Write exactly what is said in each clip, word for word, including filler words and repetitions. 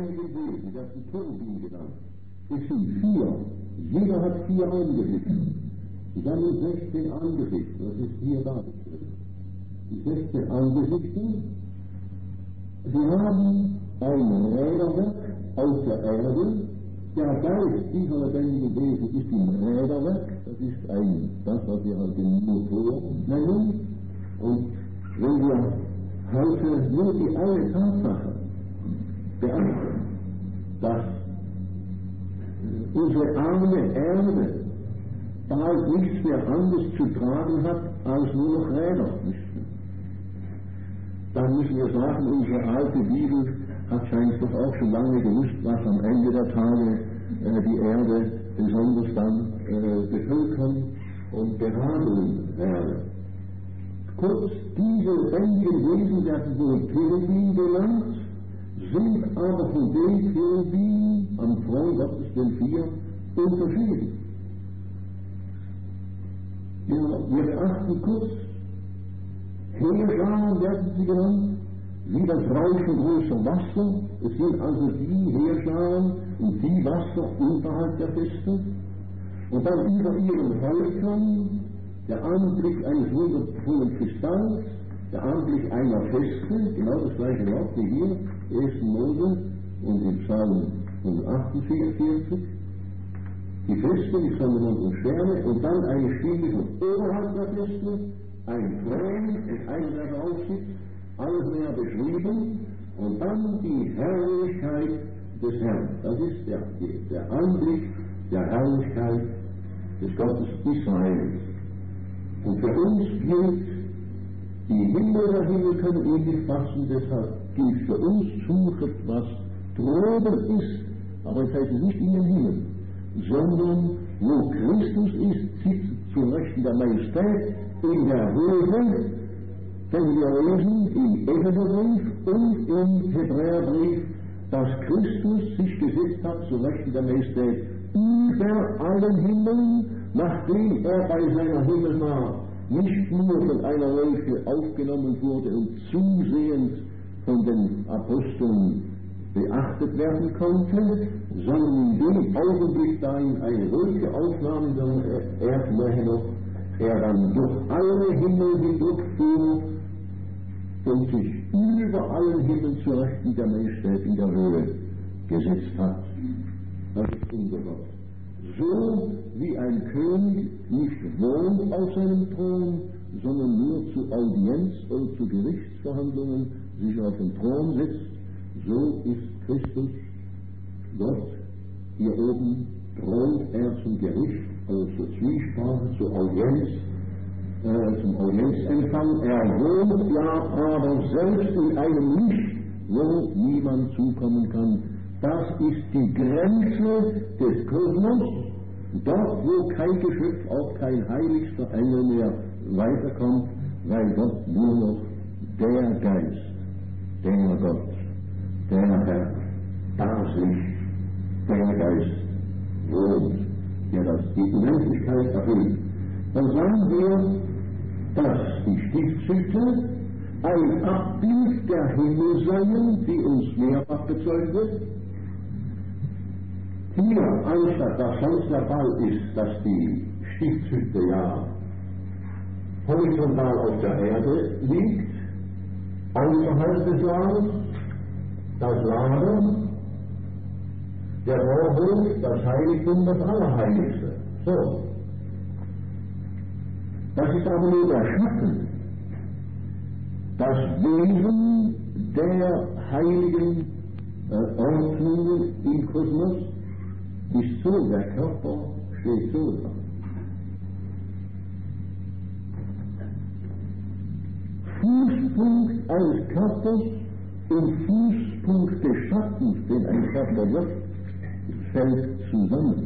lebendigen Wesen, die werden Cherubim genannt. Es sind vier. Jeder hat vier Angesichter. Zusammen sechzehn Angesichter. Das ist hier dargestellt. Die sechzehn Angesichter, sie haben ein Räderwerk auf der Erde. Der Geist dieser lebendigen Wesen ist im Räderwerk. Das ist ein, das, was wir halt den Motor nennen. Und wenn wir heute nur die eine Tatsache beachten, dass unsere arme Erde bald nichts mehr anderes zu tragen hat, als nur noch Räder, dann müssen wir sagen, unsere alte Bibel hat scheinbar doch auch schon lange gewusst, was am Ende der Tage äh, die Erde besonders dann äh, bevölkern und behandeln werde. Kurz, diese lebendigen Wesen werden wohl Cherubim genannt, sind aber von den Cherubim am Thron Gottes, den vier, unterschieden. Ja, wir beachten kurz, Heerscharen werden sie genannt, wie das Rauschen großer Wasser. Es sind also die Heerscharen und die Wasser unterhalb der Feste. Und dann über ihren Häuptern der Anblick eines wundervollen Kristalls, der Anblick einer Feste, genau das gleiche Wort wie hier, ersten Mose und im Psalm hundertachtundvierzig. Die Feste, die Sonne und Sterne, und dann eine Stimme von oberhalb der Feste, ein Thron und einer, der drauf sitzt, alles mehr beschrieben, und dann die Herrlichkeit des Herrn. Das ist der, der Anblick der Herrlichkeit des Gottes Israels. Und für uns gilt, die Himmel der Himmel können ihn nicht fassen, deshalb gilt für uns, suchet, was droben ist, aber es heißt nicht in den Himmel, sondern wo Christus ist, sitzt zu Rechten der Majestät in der Höhe, denn wir lesen im Epheserbrief und im Hebräerbrief, dass Christus sich gesetzt hat zu Rechten der Majestät über allen Himmeln, nachdem er bei seiner Himmelfahrt nicht nur von einer Wolke aufgenommen wurde und zusehends von den Aposteln beachtet werden konnte, sondern in dem Augenblick, da ihn eine Wolke aufnahm in der Erdnähe noch, er dann durch alle Himmel hindurchfuhr und sich über allen Himmeln zu Rechten der Majestät in der Höhe gesetzt hat. Das ist unser Gott. So wie ein König nicht wohnt auf seinem Thron, sondern nur zu Audienz oder zu Gerichtsverhandlungen sich auf den Thron setzt, so ist Christus Gott. Hier oben thront er zum Gericht, also zur Zwiesprache, zur Audienz, äh, zum Audienzempfang. Er wohnt ja aber selbst in einem Licht, wo niemand zukommen kann. Das ist die Grenze des Kosmos, dort wo kein Geschöpf, auch kein heiligster Engel mehr weiterkommt, weil Gott nur noch der Geist, der Gott, der Herr, das Licht, der Geist wohnt, der das die Unendlichkeit erfüllt. Dann sagen wir, dass die Stiftshütte ein Abbild der Himmel seien, die uns mehrfach bezeugt wird. Hier, anstatt dass sonst der Fall ist, dass die Stiftshütte ja horizontal auf der Erde liegt, außerhalb des Lagers, das Lager, der Vorhof, das Heiligtum, das Allerheiligste. So. Das ist aber nur der Schatten. Das Wesen der heiligen äh, Ordnungen im Kosmos ist so, der Körper steht so da. Fußpunkt eines Körpers und Fußpunkt des Schattens, den ein Körper wird, fällt zusammen.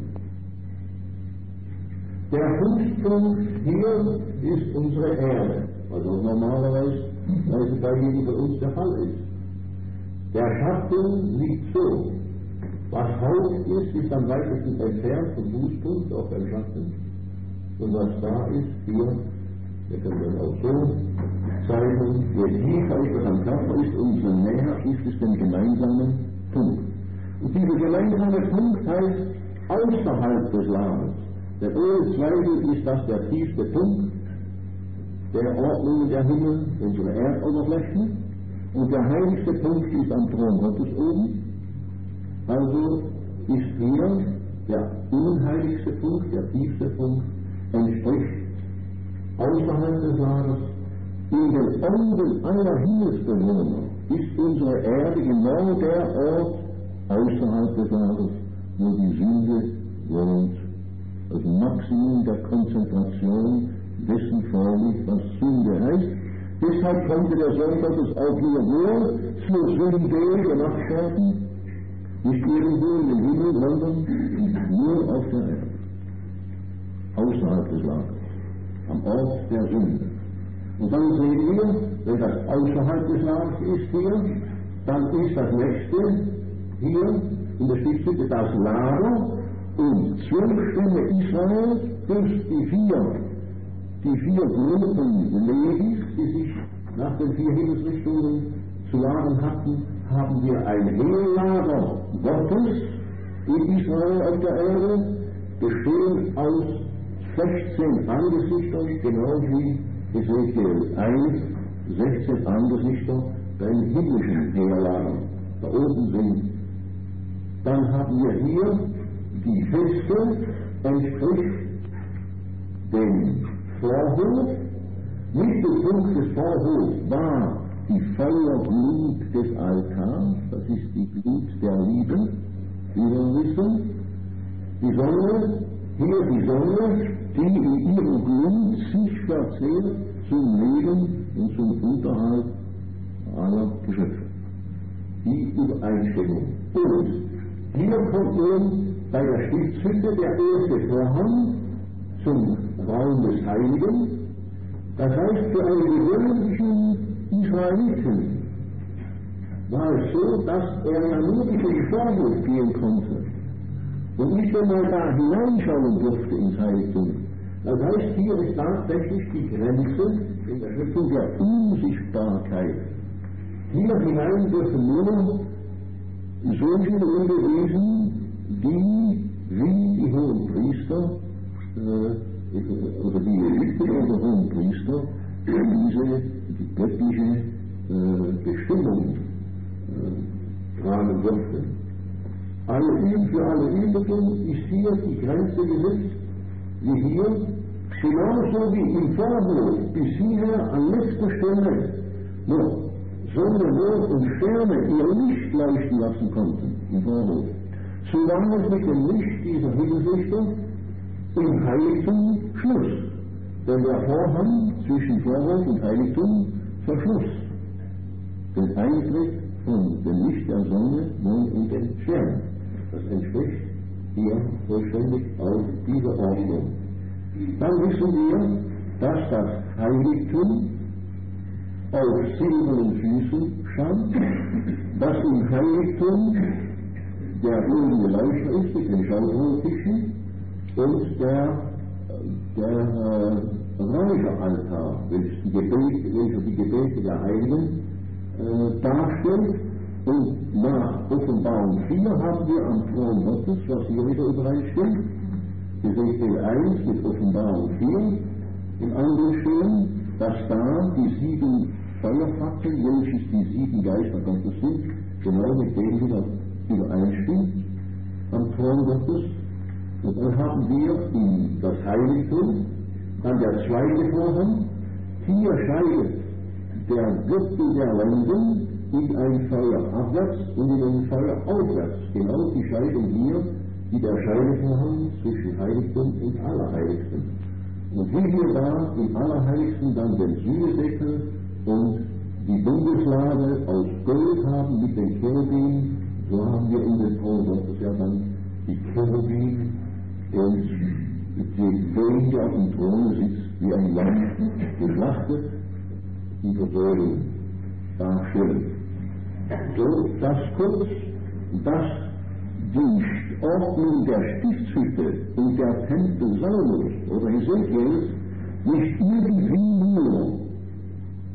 Der Fußpunkt hier ist unsere Erde, also normalerweise, weil es bei jedem von uns der Fall ist. Der Schatten liegt so. Was Haupt ist, ist am weitesten entfernt vom Fußpunkt auf dem Schatten. Und was da ist, hier, wir können das auch so zeigen, je tiefer es am Körper ist, umso näher ist es dem gemeinsamen Punkt. Und dieser gemeinsame Punkt heißt außerhalb des Lagers. Denn ohne Zweifel ist das der tiefste Punkt der Ordnung der Himmel, unsere Erdoberfläche. Und der heiligste Punkt ist am Thron Gottes oben. Also ist hier der unheiligste Punkt, der tiefste Punkt, entspricht außerhalb des Lagers. In den Augen aller Himmelsbewohner ist unsere Erde genau der Ort außerhalb des Lagers, wo die Sünde wohnt. Das Maximum der Konzentration dessen vorliegt, was Sünde heißt. Deshalb konnte der Sohn Gottes auch nur wohl zur Sünde gemacht werden, nicht irgendwo in den Himmel, sondern nur auf der Erde, außerhalb des Lagers, am Ort der Sünde. Und dann sehen wir, wenn das außerhalb des Lagers ist hier, dann ist das nächste hier in der Stiftshütte das Lager und zwölf Stämme Israels plus die vier, die vier Gruppen Levis, die sich nach den vier Himmelsrichtungen zu lagern hatten, haben wir ein Heerlager Gottes in Israel auf der Erde, bestehend aus sechzehn Angesichtern, genau wie Ezekiel eins, sechzehn Angesichter beim himmlischen Heerlager da oben sind. Dann haben wir hier die Feste, entspricht dem Vorhof. Mittelpunkt des Vorhofs war die Feuerglut des Altars, das ist die Glut der Liebe, wie wir wissen. Die Sonne, hier die Sonne, die in ihrer Glut sich verzehrt zum Leben und zum Unterhalt aller Geschöpfe. Die Übereinstimmung. Und hier kommt nun bei der Stiftshütte der erste Vorhang zum Raum des Heiligen. Das heißt, für einen gewöhnlichen Israeliten war es so, dass er ja nur durch den Vorhof gehen konnte und nicht einmal da hineinschauen durfte ins Heiligtum. Das heißt, hier ist tatsächlich die Grenze in der Schöpfung der Unsichtbarkeit. Hier hinein dürfen nur solche Lebewesen, die wie die hohen Priester äh, oder die Leviten oder hohen Priester diese die göttliche äh, Bestimmung äh, tragen durften. Alle, für alle übrigen ist hier die Grenze gesetzt, wie hier, genauso wie im Vorhof bis hierher an letzter Stelle noch Sonne, Mond und Sterne ihr Licht leuchten lassen konnten im Vorhof. So war es mit dem Licht dieser Himmelsrichter im Heiligtum Schluss. Denn der Vorhang zwischen Vorhof und Heiligtum verschloss den Eintritt von dem Licht der Sonne, Mond und den Sternen. Das entspricht hier vollständig auf dieser Ordnung. Dann wissen wir, dass das Heiligtum auf silbernen Füßen stand, dass im Heiligtum der goldene Leuchter ist mit den Schaufeltischen und der, der äh, Räucheraltar, welcher die Gebete, welcher die Gebete der Heiligen äh, darstellt. Und nach Offenbarung vier haben wir am Thron Gottes, was hier wieder übereinstimmt, Ezekiel eins mit Offenbarung vier, im anderen stehen, dass da die sieben Feuerfackeln, welches die sieben Geister Gottes sind, genau mit denen wieder übereinstimmt am Thron Gottes. Und dann haben wir in das Heiligtum, dann der zweite Vorhang, hier scheidet der Gürtel der Lenden in ein Feuer abwärts und in ein Feuer aufwärts. Genau die Scheidung hier, die der Scheidevorhang zwischen Heiligtum und Allerheiligsten. Und wie wir da im Allerheiligsten dann den Sühnedeckel und die Bundeslade aus Gold haben mit den Cherubim, so haben wir in den Thron Gottes ja dann die Cherubim und den König, der auf dem Throne sitzt, wie ein Lamm geschlachtet, die Versäulung darstellen. So, das kurz, dass die Ordnung der Stiftshütte und der Tempel Salomos oder Ezekiels nicht irgendwie nur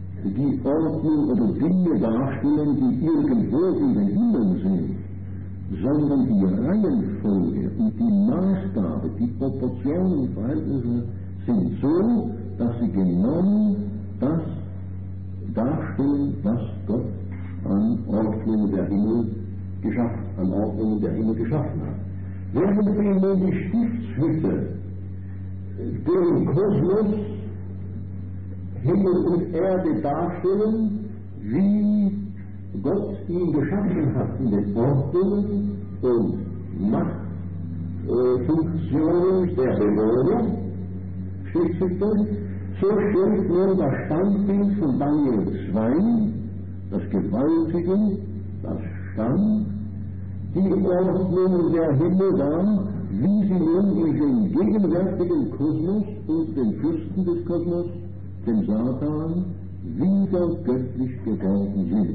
die Ordnung oder Dinge darstellen, die irgendwo in den Himmeln sind, sondern die Reihenfolge und die Maßgabe, die Proportionen und Verhältnisse sind so, dass sie genau das darstellen, was Gott an Ordnung der Himmel geschaffen, an Ordnung der Himmel geschaffen hat. Während wir nun die Stiftshütte den Kosmos, Himmel und Erde darstellen, wie Gott ihn geschaffen hat in den Ordnungen und Machtfunktionen äh, der Bewohner, Stiftshütte, so stellt nun das Standbild von Daniel zwei, das Gewaltige, das Stand, die Ordnung der Himmel dar, wie sie nun in den gegenwärtigen Kosmos und den Fürsten des Kosmos, dem Satan, wieder göttlich geworden sind.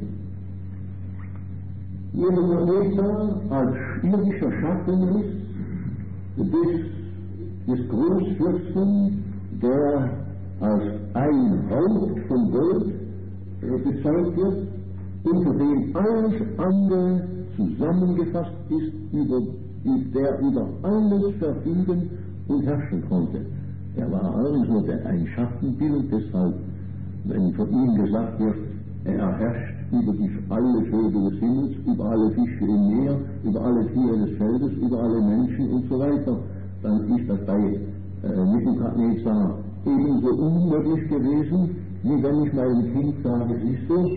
Ihre Vertreter als irdischer Schatten ist des, des Großfürsten, der als ein Haupt von Gold äh, bezeugt wird, unter dem alles andere zusammengefasst ist, über, der über alles verfügen und herrschen konnte. Er war also der ein Schattenbild, deshalb, wenn von ihm gesagt wird, er herrscht über die, alle Vögel des Himmels, über alle Fische im Meer, über alle Tiere des Feldes, über alle Menschen und so weiter, dann ist das bei äh, Nebukadnezar ebenso unmöglich gewesen, wie wenn ich meinem Kind sage, siehst du,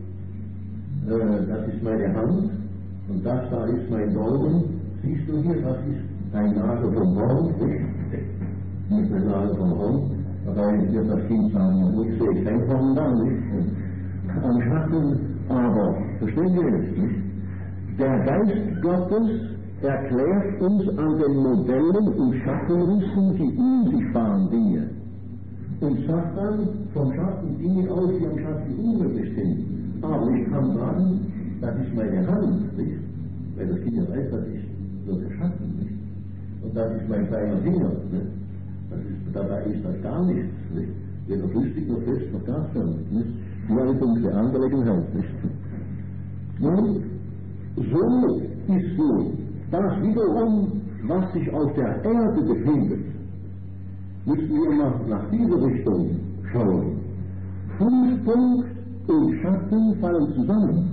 äh, das ist meine Hand und das da ist mein Daumen, siehst du hier, das ist dein Nagel vom Baum, nicht der Nagel vom Baum, aber wird das Kind sagen, ich sehe kein Baum da, nicht? Am Schatten, aber, verstehen wir jetzt nicht? Der Geist Gottes erklärt uns an den Modellen und Schattenrissen die unsichtbaren Dinge und sagt dann vom Schatten Dinge aus, die am Schatten unmöglich sind. Aber ich kann sagen, das ist meine Hand, nicht? Weil das Kind ja weiß, das ist nur der Schatten, nicht? Und das ist mein kleiner Finger, nicht? Das ist, dabei ist das gar nichts, nicht? Weder flüssig noch fest noch gasförmig, nicht? Die eine dunkle Angelegenheit, nicht? Nun, so ist so, das wiederum, was sich auf der Erde befindet, müssen wir nach, nach dieser Richtung schauen. Fußpunkt und Schatten fallen zusammen.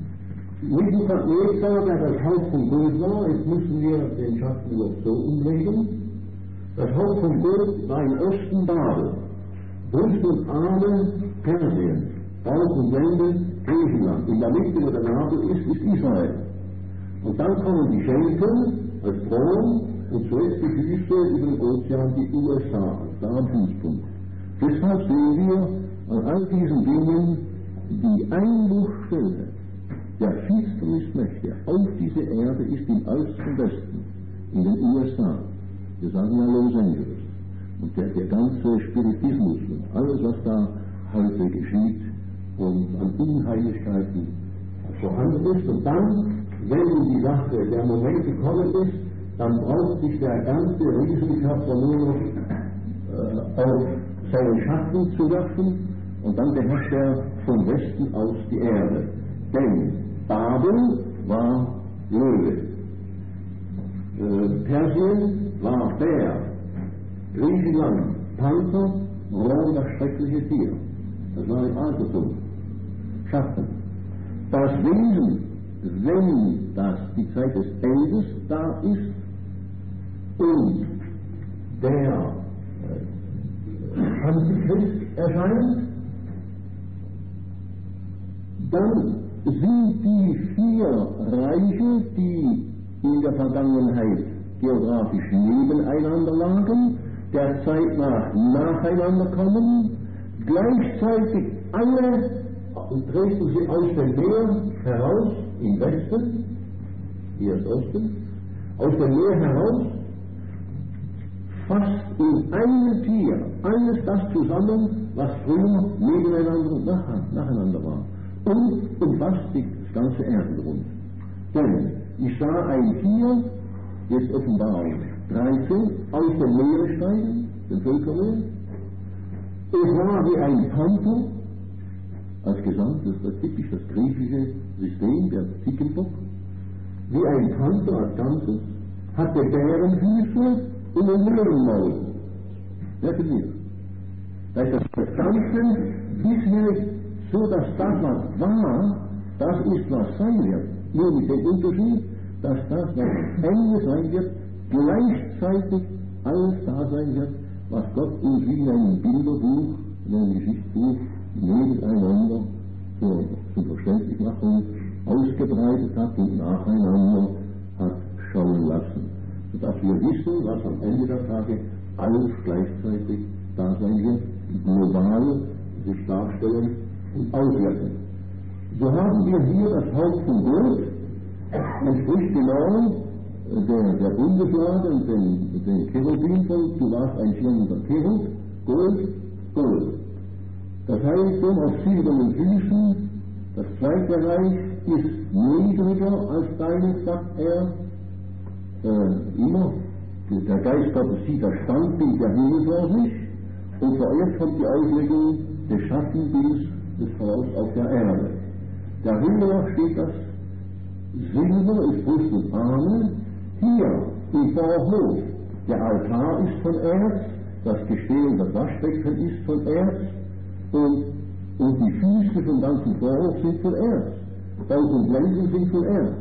Nebukadnezar, der das Haupt von Gold war, jetzt müssen wir den Schatten noch so umlegen. Das Haupt von Gold war im Osten Babel, Brust und Arme Persien, Bauch und Lände Griechenland. In der Mitte, wo der Nabel ist, ist Israel. Und dann kommen die Schenkel als Thron und zuletzt die Füße über den Ozean, die U S A, als da am Fußpunkt. Deshalb sehen wir an all diesen Dingen die Einbruchstelle der Finsternismächte auf diese Erde ist im äußersten Westen, in den U S A. Wir sagen ja Los Angeles. Und der, der ganze Spiritismus und alles, was da heute geschieht und an Unheimlichkeiten vorhanden ist. Und dann, wenn die Sache, der Moment gekommen ist, dann braucht sich der ganze Riesenkörper nur noch äh, auf seinen Schatten zu werfen und dann beherrscht er vom Westen aus die Erde. Denn Babel war Löwe, äh, Persien war Bär, Griechenland Panther, Rom das schreckliche Tier. Das war ein Altertum. Schatten. Das Wesen, wenn das die Zeit des Endes da ist und der Antichrist erscheint, dann sind die vier Reiche, die in der Vergangenheit geografisch nebeneinander lagen, der Zeit nach nacheinander kommen, gleichzeitig alle treten sie aus dem Meer heraus, im Westen, hier ist Osten, aus dem Meer heraus, fast in einem Tier, alles das zusammen, was früher nebeneinander und nacheinander war, und umfasst das ganze Erdenrund. Denn ich sah ein Tier, jetzt Offenbarung dreizehn, aus dem Meer steigen, dem Völkermeer. Es war wie ein Panther, als Gesamt, das ist typisch das griechische System, der Zickenbock. wie ein Panther als Ganzes, hatte Bärenfüße und ein Löwenmaul. Merken wir. Das ist das Ganze bisher so, dass das, was war, das ist, was sein wird. Nur mit dem Unterschied, dass das, was am Ende sein wird, gleichzeitig alles da sein wird, was Gott uns wie in einem Bilderbuch, in einem Geschichtsbuch, nebeneinander zur, zur Verständlichmachung ausgebreitet hat und nacheinander hat schauen lassen, sodass wir wissen, was am Ende der Tage alles gleichzeitig da sein wird, global sich darstellen und auswirken. So haben wir hier das Haupt von Gold, entspricht genau der, der Bundeslade und den, den Cherubim von, du warst ein schirmender Cherub, Gold, Gold. Das heißt schon auf silbernen Füßen, das zweite Reich ist niedriger als deine, sagt er, äh, immer. Der Geist Gottes sieht das Standbild der Himmel vor sich und zuerst kommt die Auslegung des Schattenbilds des Voraus auf der Erde. Darüber steht das Silber ist Brust und Arme, hier im Vorhof. Der Altar ist von Erz, das Gesteh und das Waschbecken ist von Erz und, und die Füße vom ganzen Vorhof sind von Erz. Baus und Blenden sind von Erz.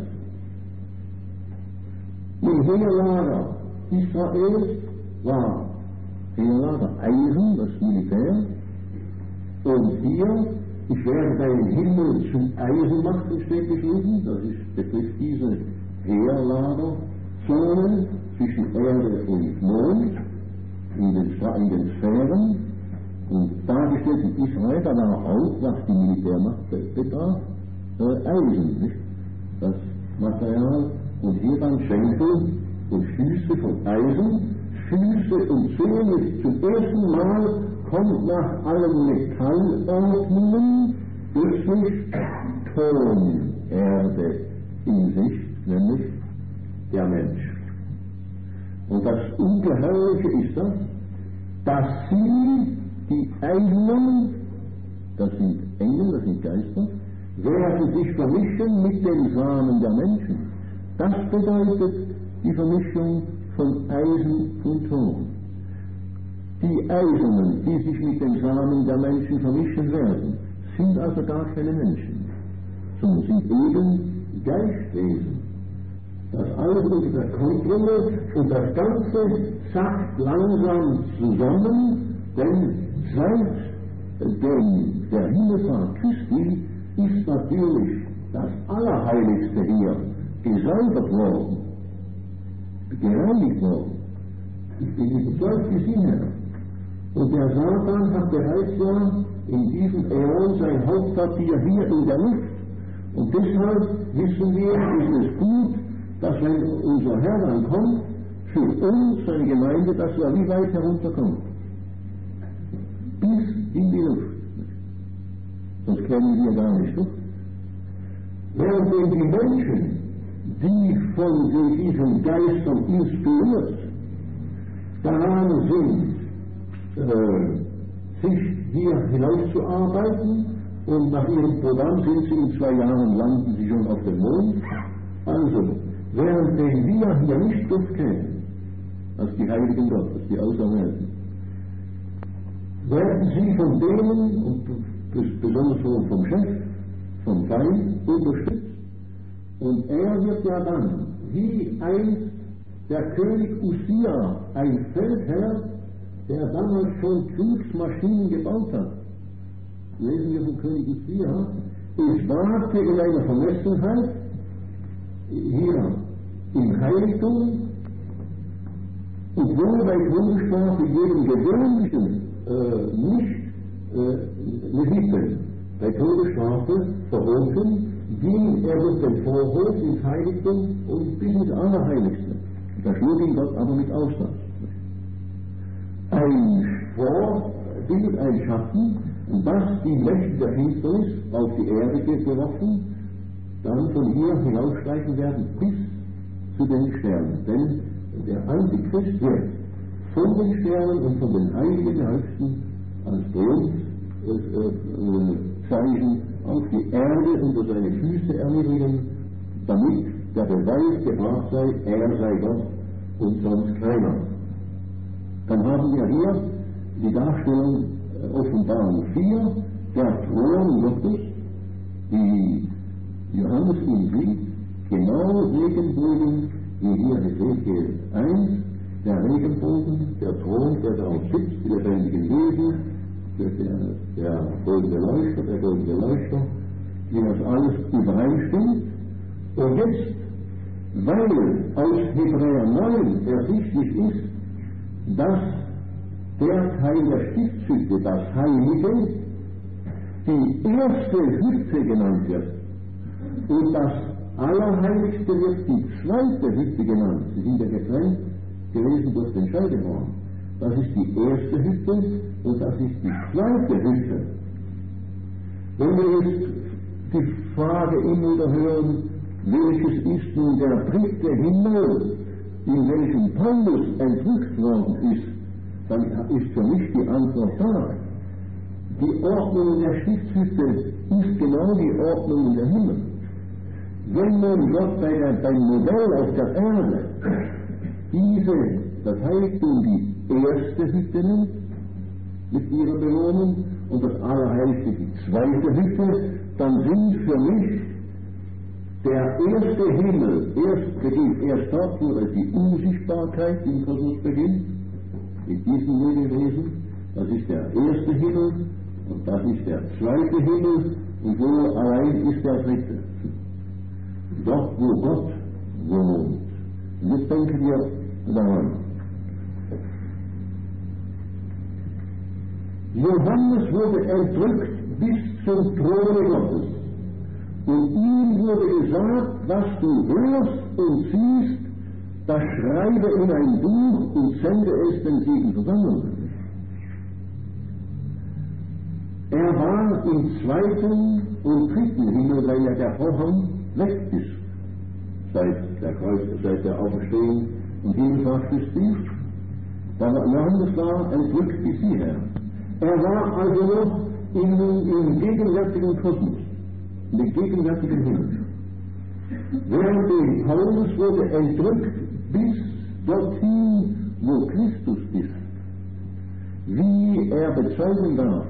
Im Heerlager Israels war Heerlager Eisen, das Militär, und hier, ich werde deinen Himmel zum Eisen machen, steht geschrieben, das ist, betrifft diese Heerlagerzone zwischen Erde und Mond, in den, in den Sphären, und dargestellt in Israel, da war auch, was die Militärmacht betraf, äh, Eisen, nicht? Das Material, und hier dann Schenkel und Füße von Eisen, Füße und Zähne zum ersten Mal kommt nach allen Metallordnungen plötzlich Tonerde in Sicht, nämlich der Mensch. Und das Ungeheuerliche ist das, dass sie, die Eigenen, das sind Engel, das sind Geister, werden sich vermischen mit den Samen der Menschen. Das bedeutet die Vermischung von Eisen und Ton. Die Eisernen, die sich mit den Samen der Menschen vermischen werden, sind also gar keine Menschen, sondern sind eben Geistwesen. Das alles unter der Kontrolle und das Ganze sackt langsam zusammen, denn seit dem, der Himmelfahrt Christi ist natürlich das Allerheiligste hier gesäubert worden, gereinigt worden. Ich bin überzeugt, wie Sie, Herr. Und der Satan hat bereits ja in diesem Äon sein Hauptquartier hier in der Luft. Und deshalb wissen wir, ist es gut, dass wenn unser Herr dann kommt, für uns, seine Gemeinde, dass er wie weit herunterkommt. Bis in die Luft. Sonst kämen wir gar nicht durch. Währenddem die Menschen, die von diesen Geistern inspiriert daran sind, äh, sich hier hinauszuarbeiten, und nach ihrem Programm sind sie in zwei Jahren, landen sie schon auf dem Mond. Also, währenddem wir hier nicht durchkämen, als die Heiligen Gottes, die Auserwählten, werden sie von denen, und besonders vom Chef, vom Feind, unterstützt. Und er wird ja dann, wie einst der König Usia, ein Feldherr, der damals schon Kriegsmaschinen gebaut hat. Lesen wir von König Usia, ich wagte in einer Vermessenheit, hier im Heiligtum, und wohl bei Todesstrafe jedem gewöhnlichen äh, nicht äh, Leviten bei Todesstrafe verboten, ging er durch den Vorhof ins Heiligtum und bis ins Allerheiligste. Da schlug ihn Gott aber mit Auslass. Ein Vorbild, ein Schatten, dass die Mächte der Finsternis auf die Erde geworfen, dann von hier hinaussteigen werden bis zu den Sternen. Denn der Antichrist wird von den Sternen und von den Heiligen der Höchsten als Triumphzeichen auf die Erde unter seine Füße erniedrigen, damit der Beweis gebracht sei, er sei Gott und sonst keiner. Dann haben wir hier die Darstellung äh, Offenbarung vier, der Thron Gottes, die Johannes ihn sieht, genau Regenbogen, wie hier Ezekiel eins, der Regenbogen, der Thron, der darauf sitzt, die lebendigen Wesen, der, der goldene Leuchter, der goldene Leuchter, wie das alles übereinstimmt. Und jetzt, weil aus Hebräer neun ersichtlich ist, dass der Teil der Stiftshütte, das Heilige, die erste Hütte genannt wird und das Allerheiligste wird die zweite Hütte genannt. Sie sind ja getrennt gewesen durch den Scheidehorn. Das ist die erste Hütte und das ist die zweite Hütte. Wenn wir jetzt die Frage immer wieder hören, welches ist nun der dritte Himmel, in welchem Paulus entrückt worden ist, dann ist für mich die Antwort da. Die Ordnung der Stiftshütte ist genau die Ordnung der Himmel. Wenn nun Gott bei der, beim Modell auf der Erde diese, das Heiligtum, die erste Hütte nimmt, mit ihrer Bewohnung, und das Allerheiligste die zweite Hütte, dann sind für mich der erste Himmel, erst beginnt, erst dort, wo es die Unsichtbarkeit im Kosmos beginnt, mit diesen Lebewesen, das ist der erste Himmel, und das ist der zweite Himmel, und wo allein ist der dritte. Dort, wo Gott wohnt. Und jetzt denken wir daran. Johannes wurde entrückt bis zum Throne Gottes. Und ihm wurde gesagt, was du hörst und siehst, das schreibe in ein Buch und sende es den sieben Versammlungen. Er war im zweiten und dritten Himmel, weil ja der Vorhang weg ist. Seit der Kreuz, seit der Auferstehung und Himmelfahrt Christi. Johannes war entrückt bis hierher. Er war also noch im, im gegenwärtigen Kosmos, in dem gegenwärtigen Himmel. Während Paulus wurde entrückt bis dorthin, wo Christus ist. Wie er bezeugen darf,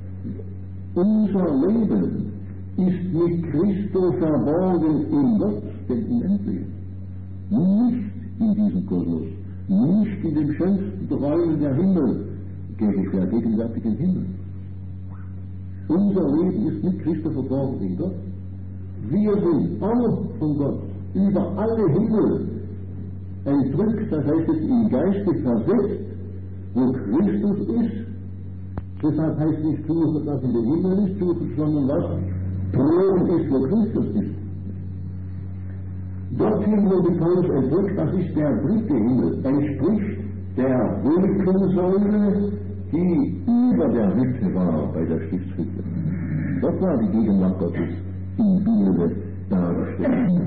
unser Leben ist mit Christus verborgen in Gott, dem Unendlichen. Nicht in diesem Kosmos, nicht in dem schönsten Träumen der Himmel, der gegenwärtigen Himmel. Unser Leben ist mit Christus verborgen in Gott. Wir sind alle von Gott, über alle Himmel entrückt, das heißt es im Geiste versetzt, wo Christus ist. Deshalb heißt nicht suchen, was in den Himmel ist, suchen, sondern was Thron ist, wo Christus ist. Dorthin, wo die Paulus entrückt, das ist der dritte Himmel, entspricht der Wolkensäule, die über der Hütte war, bei der Stiftshütte. Das war die Gegenwart Gottes im Bilde dargestellt.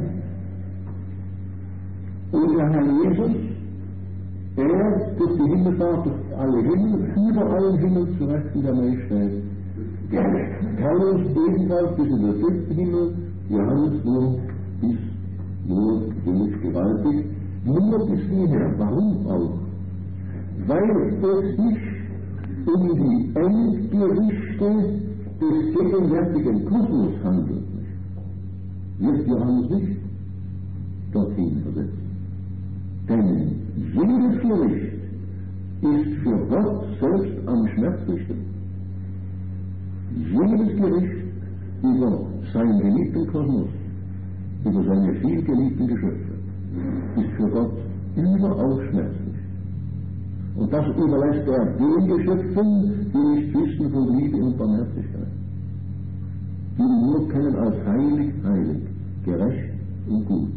Und der Herr Jesus, er durch die Himmelfahrt, durch alle Himmel, über allen Himmel zu Rechten der Majestät. Paulus ebenfalls bis in den fünften Himmel, Johannes nur bis nur ziemlich gewaltig, nur bis hierher. Warum auch? Weil es sich um die Endgerichte des gegenwärtigen Kosmos handelt. Wird Johannes nicht dorthin versetzt. Denn jedes Gericht ist für Gott selbst am schmerzlichsten. Jedes Gericht über seinen geliebten Kosmos, über seine viel geliebten Geschöpfe, ist für Gott überaus schmerzlich. Und das überlässt er den Geschöpfen, die nicht wissen von Liebe und Barmherzigkeit, die ihn nur kennen als heilig, heilig, gerecht und gut.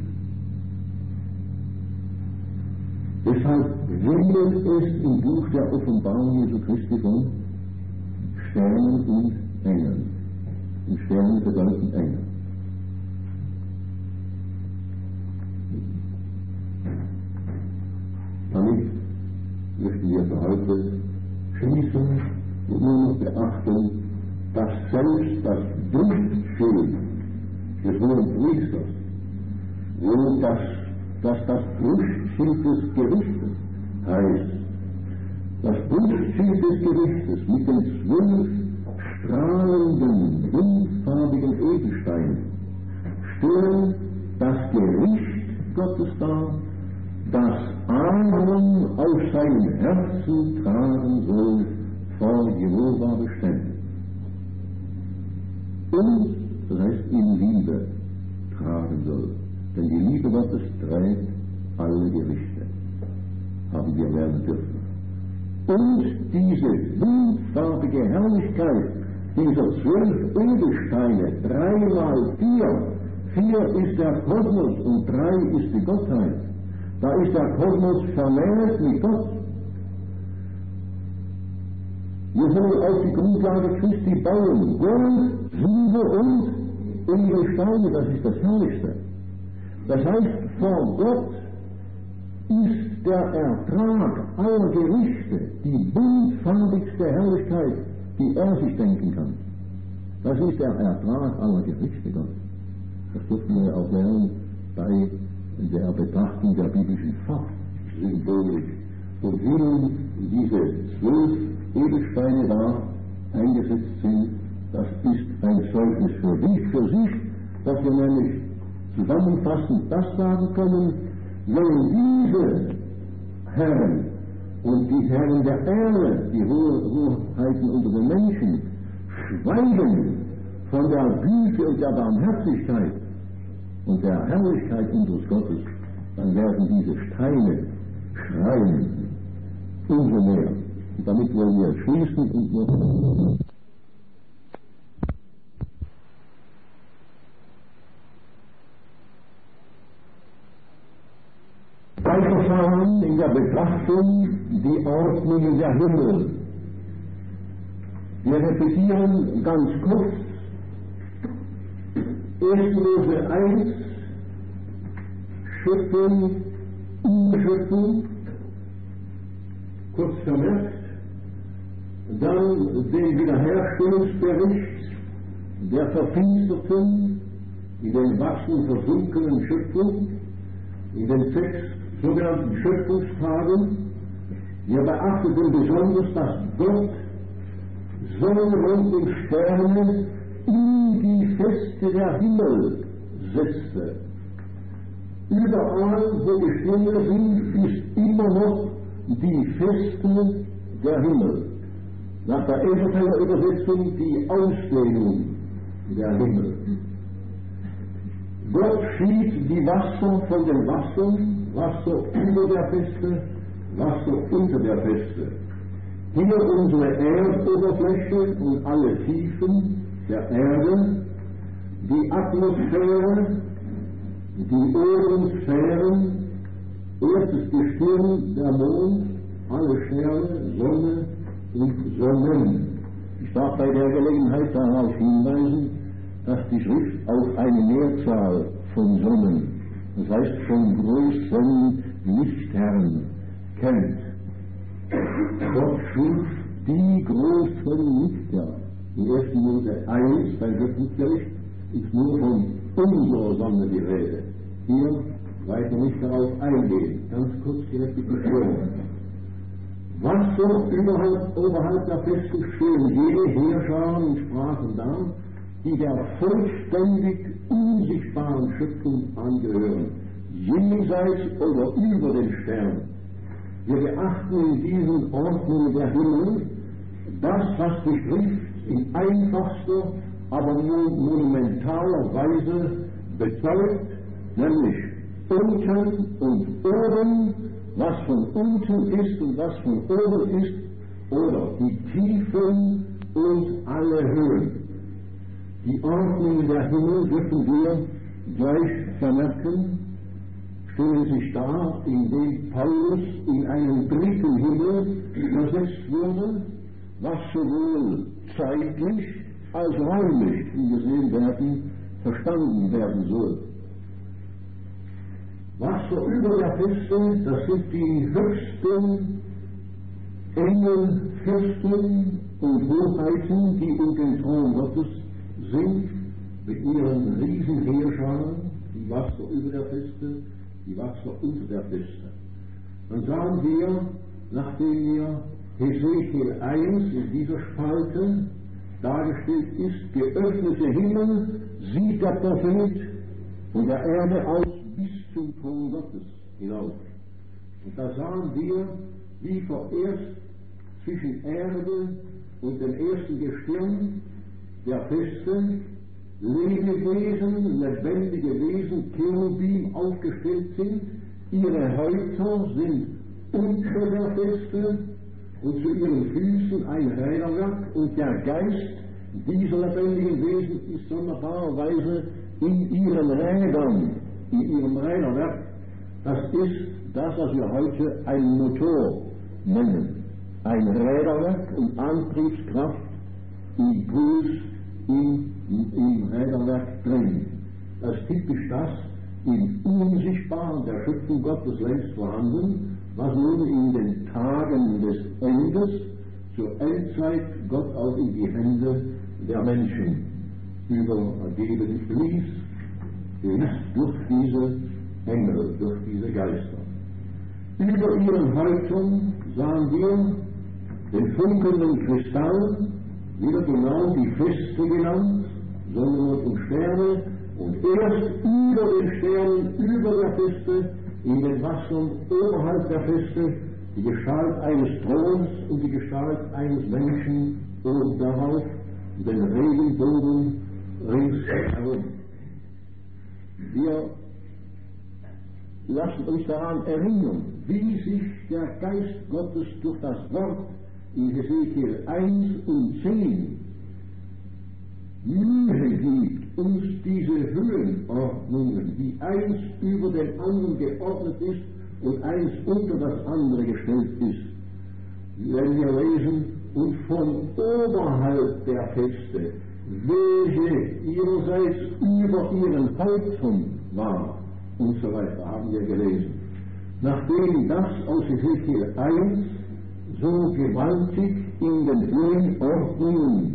Deshalb wimmelt es im Buch der Offenbarung Jesu Christi von Sternen und Engeln. Und Sterne bedeuten Engel. Damit möchten wir für heute schließen und nur noch beachten, dass selbst das Duftschild des hohen Priesters wo das, dass das Brustschild des Gerichtes heißt. Das Brustschild des Gerichtes mit den zwölf strahlenden, buntfarbigen Edelsteinen stellen das Gericht Gottes dar, das Aaron auf seinem Herzen tragen soll vor Jehova beständig. Und, das heißt, in Liebe tragen soll. Denn die Liebe Gottes trägt alle Gerichte, haben wir lernen dürfen. Und diese buntfarbige Herrlichkeit dieser zwölf Edelsteine, drei mal vier, vier ist der Kosmos und drei ist die Gottheit. Da ist der Kosmos vermählt mit Gott. Wir sollen auf die Grundlage Christi bauen. Gold, Silber und Edelsteine, das ist das Herrlichste. Das heißt, vor Gott ist der Ertrag aller Gerichte die buntfarbigste Herrlichkeit, die er sich denken kann. Das ist der Ertrag aller Gerichte Gottes. Das dürfen wir auch lernen bei der Betrachtung der biblischen Farbsymbolik. Und wie diese zwölf Edelsteine da eingesetzt sind, das ist ein Zeugnis für dich, für sich, dass wir nämlich zusammenfassend das sagen können, wenn diese Herren und die Herren der Erde, die Hoheiten unter den Menschen, schweigen von der Güte und der Barmherzigkeit und der Herrlichkeit unseres Gottes, dann werden diese Steine schreien, umso mehr. Und damit wollen wir schließen und noch weiterfahren in der Betrachtung die Ordnungen der Himmel. Wir repetieren ganz kurz erste Mose eins, Schöpfung, Urschöpfung, kurz vermerkt, dann den Wiederherstellungsbericht der verfinsterten, in den Wachsen versunkenen Schöpfung, in den sechs sogenannten Schöpfungstagen. Wir beachteten besonders, dass Gott Sonne, Mond und Sterne in die Feste der Himmel setzte. Überall, wo die Sterne sind, ist immer noch die Feste der Himmel. Nach der Elberfelder Übersetzung die Ausdehnung der Himmel. Gott schied die Wasser von den Wassern, Wasser über der Feste, Wasser unter der Feste. Hier unsere Erdoberfläche und alle Tiefen der Erde, die Atmosphäre, die Ozonsphären, erstes Gestirn, der Mond, alle Sterne, Sonne und Sonnen. Ich darf bei der Gelegenheit darauf hinweisen, dass die Schrift auf eine Mehrzahl von Sonnen, das heißt von großen Lichtherren, kennt. Gott schuf die großen Lichter. In ersten Mose eins, beim Schöpfungsbericht, ist nur von unserer Sonne die Rede. Hier weiter nicht darauf eingehen. Ganz kurz die Repetition. Was so überhalb, oberhalb der Festen stehen, jede Heerscharen und Sprachen da, die der vollständig unsichtbaren Schöpfung angehören, jenseits oder über den Sternen. Wir beachten in diesen Ordnungen der Himmel das, was die Schrift in einfachster, aber nur monumentaler Weise bezeugt, nämlich unten und oben, was von unten ist und was von oben ist, oder die Tiefen und alle Höhen. Die Ordnungen der Himmel dürfen wir gleich vermerken, stellen sich dar, indem Paulus in einen dritten Himmel versetzt wurde, was sowohl zeitlich als räumlich, wie wir sehen werden, verstanden werden soll. Was so über der Feste, das sind die höchsten Engel, Fürsten und Hoheiten, die um den Thron Gottes sind, mit ihren Riesenheerscharen, die Wasser über der Feste, die Wasser unter der Feste. Dann sagen wir, nachdem wir Hesekiel eins in dieser Spalte dargestellt ist, geöffnete Himmel sieht der Prophet von der Erde aus bis zum Thron Gottes hinauf. Und da sahen wir, wie vorerst zwischen Erde und dem ersten Gestirn der Feste Lebewesen, lebendige Wesen, Cherubim aufgestellt sind. Ihre Häupter sind unter der Feste und zu ihren Füßen ein Räderwerk, und der Geist dieser lebendigen Wesen ist sonderbarerweise in ihren Rädern, in ihrem Räderwerk. Das ist das, was wir heute ein Motor nennen. Ein Räderwerk und Antriebskraft, Impuls im, im Räderwerk drin. Das ist typisch das im Unsichtbaren der Schöpfung Gottes längst vorhanden, was nun in den Tagen des Endes zur Endzeit Gott auch in die Hände der Menschen übergeben ließ, durch diese Engel, durch diese Geister. Über ihren Häuptern sahen wir den funkelnden Kristall, wieder genau die Feste genannt, Sonne, Mond und Sterne, und erst über den Sternen, über der Feste, in den Wassern oberhalb der Feste, die Gestalt eines Throns und die Gestalt eines Menschen oben darauf, den Regenbogen ringsherum. Wir lassen uns daran erinnern, wie sich der Geist Gottes durch das Wort in Hesekiel eins und zehn Mühe gibt, uns diese Höhenordnungen, die eins über den anderen geordnet ist und eins unter das andere gestellt ist, wenn wir lesen, und von oberhalb der Feste, welche ihrerseits über ihren Häuptern war, und so weiter, haben wir gelesen. Nachdem das aus Hesekiel eins so gewaltig in den Höhenordnungen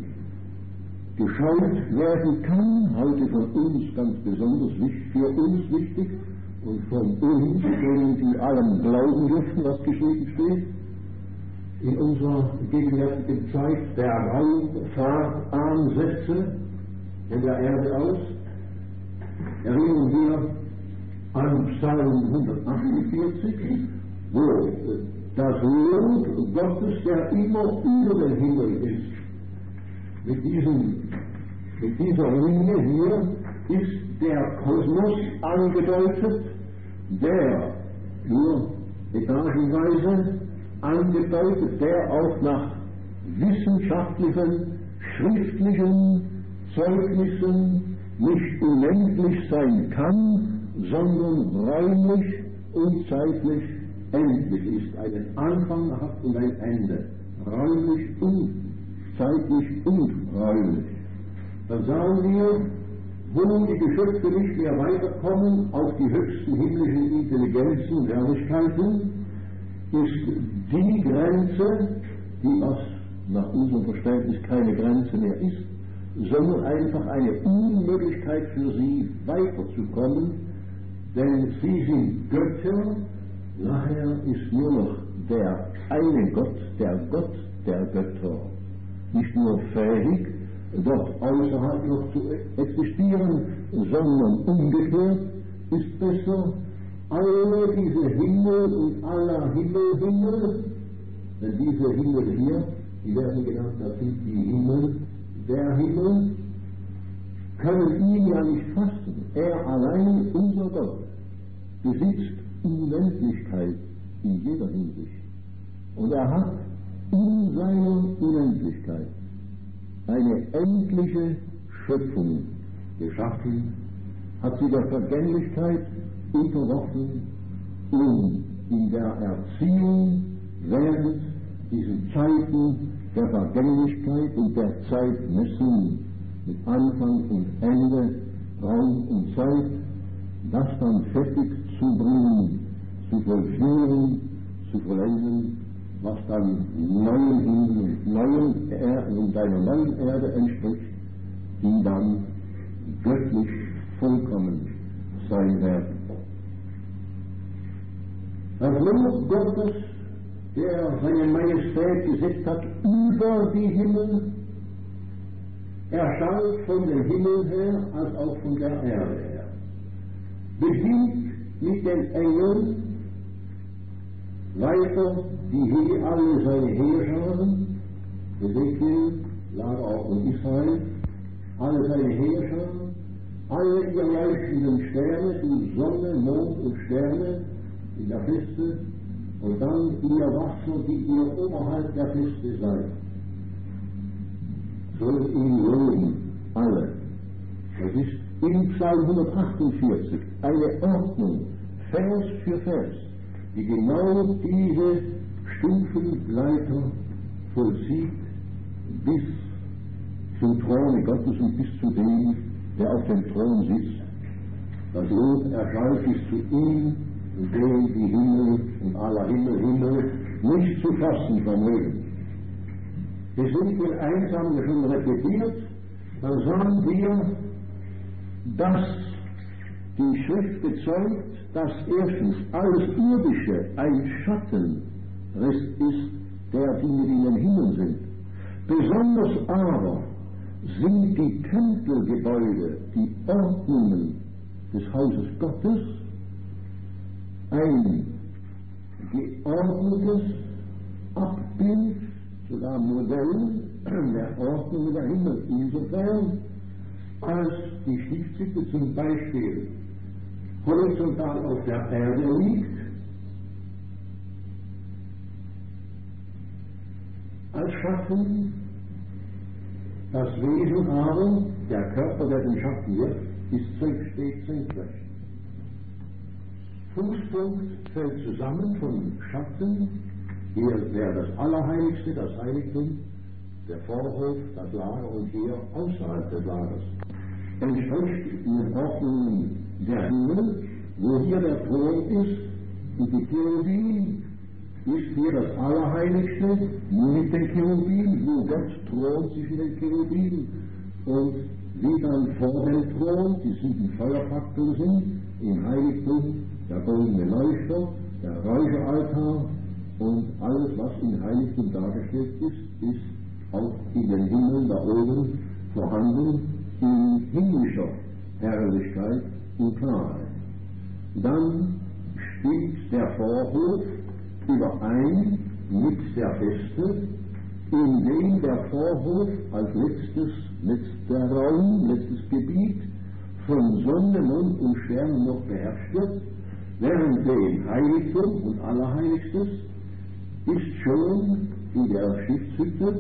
geschaut werden kann, heute von uns ganz besonders wichtig, für uns wichtig und von uns, denen die allem glauben dürfen, was geschrieben steht, in unserer gegenwärtigen Zeit der Raumfahrtansätze von der Erde aus, erinnern wir an Psalm hundertachtundvierzig, wo das Lob Gottes, der immer über den Himmel ist. Mit, diesem, mit dieser Linie hier ist der Kosmos angedeutet, der nur etagenweise angedeutet, der auch nach wissenschaftlichen, schriftlichen Zeugnissen nicht unendlich sein kann, sondern räumlich und zeitlich endlich ist, einen Anfang hat und ein Ende, räumlich und zeitlich und räumlich. Dann sagen wir, wo die Geschöpfe nicht mehr weiterkommen auf die höchsten himmlischen Intelligenzen und Herrlichkeiten, ist die Grenze, die was nach unserem Verständnis keine Grenze mehr ist, sondern einfach eine Unmöglichkeit für sie weiterzukommen, denn sie sind Götter, nachher ist nur noch der eine Gott, der Gott der Götter, nicht nur fähig, dort außerhalb noch zu existieren, sondern umgekehrt ist besser, alle diese Himmel und aller Himmel, Himmel, denn diese Himmel hier, die werden genannt, das sind die Himmel der Himmel, können ihn ja nicht fassen. Er allein, unser Gott, besitzt Unendlichkeit in jeder Hinsicht. Und er hat in seiner Unendlichkeit eine endliche Schöpfung geschaffen, hat sie der Vergänglichkeit unterworfen, um in der Erziehung während diesen Zeiten der Vergänglichkeit und der Zeitmessung mit Anfang und Ende, Raum und Zeit, das dann fertig zu bringen, zu vollführen, zu vollenden, was dann neuen Himmel und neuen Erde und einer neuen Erde entspricht, die dann göttlich vollkommen sein werden. Das Lob Gottes, der seine Majestät gesetzt hat über die Himmel, erschallt von dem Himmel her als auch von der Erde her. Beginnt mit den Engeln, weiter die He alle seine Heerscharen, Ezekiel, Lager und Israel, alle seine Heerscharen, alle ihr leuchtenden Sterne, die Sonne, Mond und Sterne in der Feste, und dann ihr Wasser, die ihr oberhalb der Feste seid. Soll ihn loben, alle. Das ist in Psalm hundertachtundvierzig eine Ordnung, Vers für Vers, die genau diese Stufenleiter vollzieht bis zum Throne Gottes und bis zu dem, der auf dem Thron sitzt. Das Lob erschallt bis zu ihm, dem die Himmel und aller Himmel, Himmel nicht zu fassen vermögen. Wir sind in eins, haben wir schon repetiert, dann sagen wir, dass die Schrift bezeugt, dass erstens alles Irdische ein Schattenrest ist der Dinge, die in den Himmel sind. Besonders aber sind die Tempelgebäude, die Ordnungen des Hauses Gottes, ein geordnetes Abbild, sogar Modell der Ordnung der Himmel, insofern als die Stiftshütte zum Beispiel horizontal auf der Erde liegt, als Schatten, das Wesen aber, der Körper, der den Schatten wirft, ist steht senkrecht. Fußpunkt fällt zusammen von Schatten, hier wäre das Allerheiligste, das Heiligtum, der Vorhof, das Lager und hier außerhalb des Lagers. Entspricht den Ordnungen der Himmel, wo hier der Thron ist und die Cherubim, ist hier das Allerheiligste mit den Cherubim, wo Gott thront zwischen den Cherubim und wie dann vor dem Thron die sieben Feuerfaktoren sind, im Heiligtum der goldene Leuchter, der Räucheraltar und alles, was im Heiligtum dargestellt ist, ist auch in den Himmeln da oben vorhanden, in himmlischer Herrlichkeit und Klarheit. Dann stimmt der Vorhof überein mit der Feste, in dem der Vorhof als letztes, letzter Raum, letztes Gebiet von Sonne, Mond und Sternen noch beherrscht wird, während dem Heiligtum und Allerheiligstes ist schon in der Stiftshütte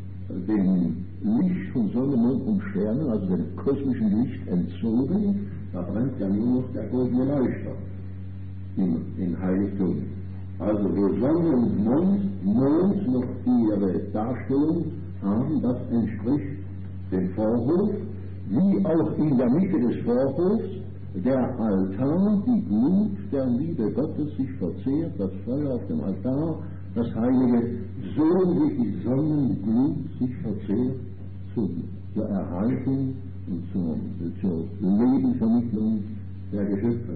dem Licht von Sonne, Mond und Sternen, also dem kosmischen Licht, entzogen. Da brennt ja nur noch der goldene Leuchter im, im Heiligtum. Also wo Sonne und Mond, Mond noch ihre Darstellung haben, das entspricht dem Vorhof, wie auch in der Mitte des Vorhofs der Altar, die Glut der Liebe Gottes sich verzehrt, das Feuer auf dem Altar, das Heilige, so wie die Sonnenglut sich verzehrt zur Erhaltung und zur, zur Lebensvermittlung der Geschöpfe.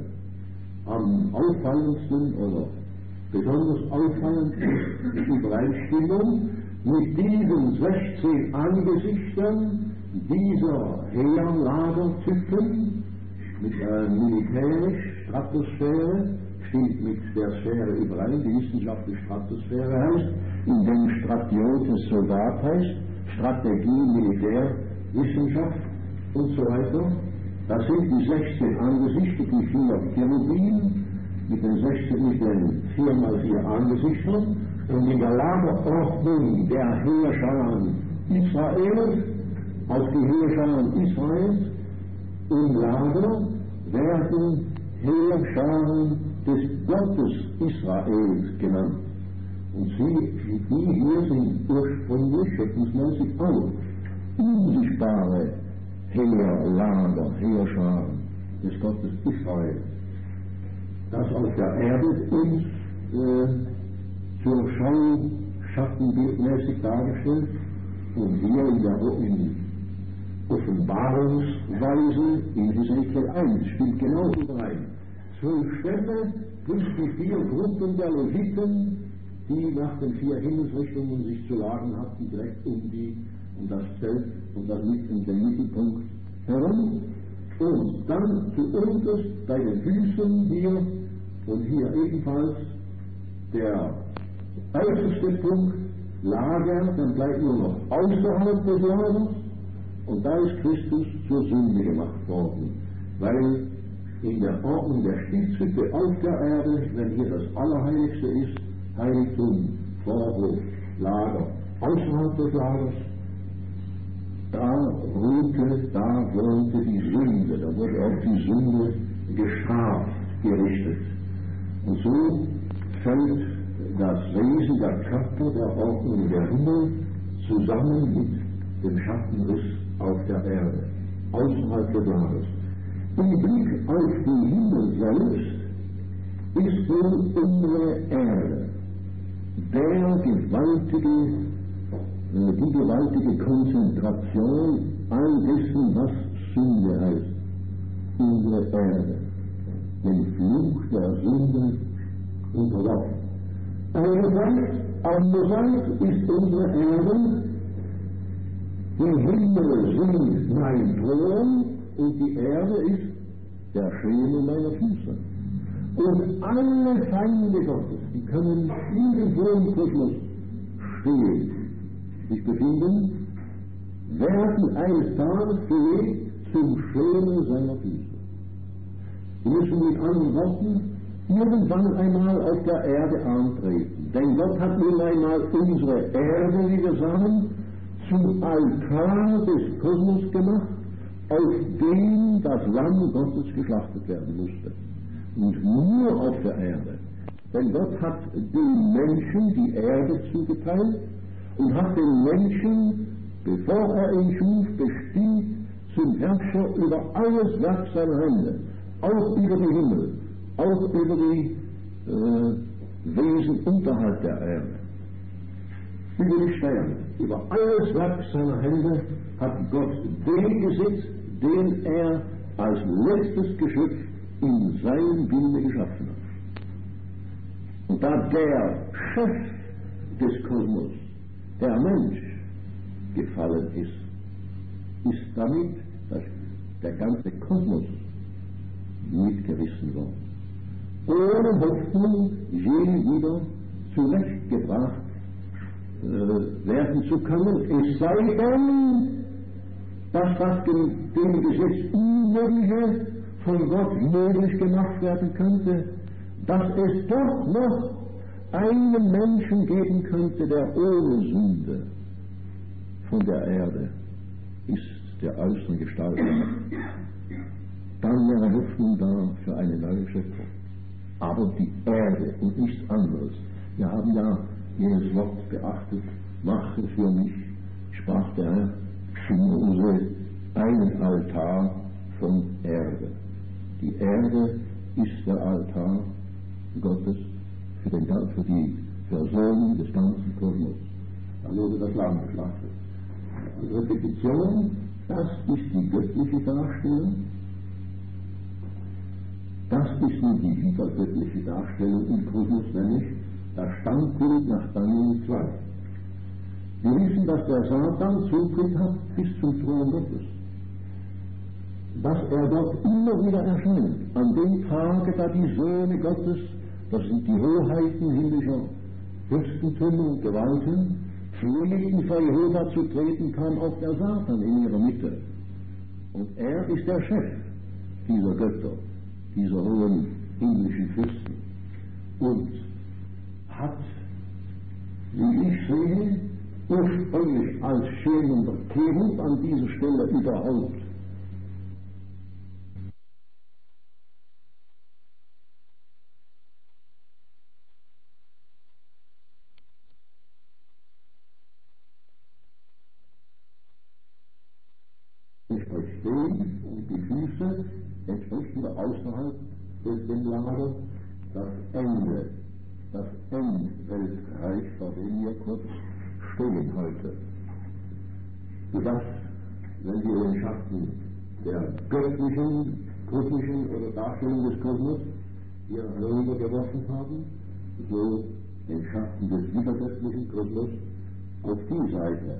Am auffallendsten oder besonders auffallend ist die Übereinstimmung mit diesen sechzehn Angesichtern dieser Heerlagertypen, mit der militärisch Stratosphäre, stimmt mit der Sphäre überein, die wissenschaftliche Stratosphäre heißt, in dem Stratiotes Soldat heißt, Strategie, Militär, Wissenschaft und so weiter. Das sind die sechzehn Angesichter, die vier Cherubim, mit den sechzehn, mit den vier mal vier Angesichtern, und in der Lagerordnung der Heerscharen Israels, auf die Heerscharen Israels im Lager werden Heerscharen des Gottes Israels genannt. Und sie, die hier sind ursprünglich, schöpfungsmäßig auch unsichtbare Heerlager, Heerscharen des Gottes Israels, das auf der Erde uns äh, zur Schau schattenbildmäßig dargestellt und hier in der, in Offenbarungsweise in Hesekiel eins spielt genau überein. Zwölf Stämme plus die vier Gruppen der Leviten, die nach den vier Himmelsrichtungen sich zu lagen hatten, direkt um die, um das Zelt, um das um den Mittelpunkt herum. Und dann zu unterst bei den Füßen hier und hier ebenfalls der äußerste Punkt, Lager, dann bleibt nur noch außerhalb des Lagers und da ist Christus zur Sünde gemacht worden, weil in der Ordnung der Stiftshütte auf der Erde, wenn hier das Allerheiligste ist, Heiligtum, Vorhof, Lager, außerhalb des Lagers, da ruhte, da wohnte die Sünde, da wurde auch die Sünde gestraft, gerichtet. Und so fällt das Wesen der Körper der Ordnung der Himmel zusammen mit dem Schattenriss auf der Erde, außerhalb des Lagers. Im Blick auf den Himmel selbst ist nun unsere Erde der gewaltige, die gewaltige Konzentration all dessen, was Sünde heißt. Unsere Erde, den Fluch der Sünde unterworfen. Einerseits, andererseits ist unsere Erde, die Himmel sind mein Thron und die Erde ist der Schemel meiner Füße. Und alle Feinde Gottes, die können irgendwo im Kosmos stehen, sich befinden, werden eines Tages bewegt zum Schemel seiner Füße. Sie müssen mit anderen Worten irgendwann einmal auf der Erde antreten. Denn Gott hat nun einmal unsere Erde, wie wir sagen, zum Altar des Kosmos gemacht, auf dem das Lamm Gottes geschlachtet werden musste. Und nur auf der Erde. Denn Gott hat dem Menschen die Erde zugeteilt und hat den Menschen, bevor er ihn schuf, bestimmt zum Herrscher über alles Werk seiner Hände, auch über die Himmel, auch über die äh, Wesen unterhalb der Erde, über die Sterne, über alles Werk seiner Hände hat Gott den gesetzt, den er als letztes Geschöpf in seinem Bilde geschaffen hat. Und da der Chef des Kosmos, der Mensch, gefallen ist, ist damit das, der ganze Kosmos mitgerissen worden. Ohne Hoffnung, je wieder zurechtgebracht äh, werden zu können, es sei denn, dass das dem, dem Gesetz Unmögliche von Gott möglich gemacht werden könnte, dass es doch noch einen Menschen geben könnte, der ohne Sünde von der Erde ist, der äußeren Gestalt hat. Dann wäre Hoffnung da für eine neue Schöpfung. Aber die Erde und nichts anderes. Wir haben ja jenes Wort beachtet, mache für mich, sprach der Herr, zu Mose einen Altar von Erde. Die Erde ist der Altar Gottes für, den, für die Versöhnung des ganzen Kosmos. Da wurde das Lamm geschlachtet. Die Repetition, das ist die göttliche Darstellung. Das ist nun die wiedergöttliche Darstellung im Kosmos, nämlich das Standbild nach Daniel zwei. Wir wissen, dass der Satan Zutritt hat bis zum Thron Gottes. Dass er dort immer wieder erscheint, an dem Tage, da die Söhne Gottes, das sind die Hoheiten himmlischer Fürstentümer und Gewalten, pflegten vor Jehova zu treten, kam auch der Satan in ihrer Mitte. Und er ist der Chef dieser Götter, dieser hohen himmlischen Fürsten. Und hat, wie ich sehe, ursprünglich als schämender Cherub an dieser Stelle überhaupt stehen und die Füße entsprechend außerhalb des dem Lager das Ende, das Endweltreich, vor dem wir kurz stehen heute. Das wenn wir den Schatten der göttlichen, kosmischen oder Darstellung des Kosmos hier herübergeworfen haben, so den Schatten des übergöttlichen Kosmos auf die Seite.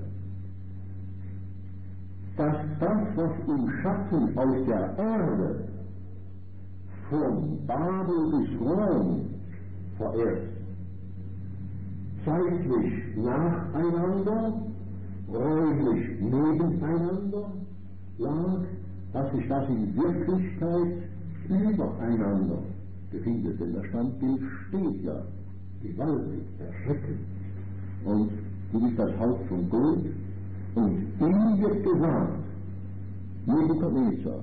Dass das, was im Schatten aus der Erde von Babel bis Rom vorerst zeitlich nacheinander, räumlich nebeneinander lag, dass sich das in Wirklichkeit übereinander befindet. Denn das Standbild steht ja gewaltig, erschreckend. Und du bist das Haupt von Gold, und ihm wird gesagt, Nebukadnezar,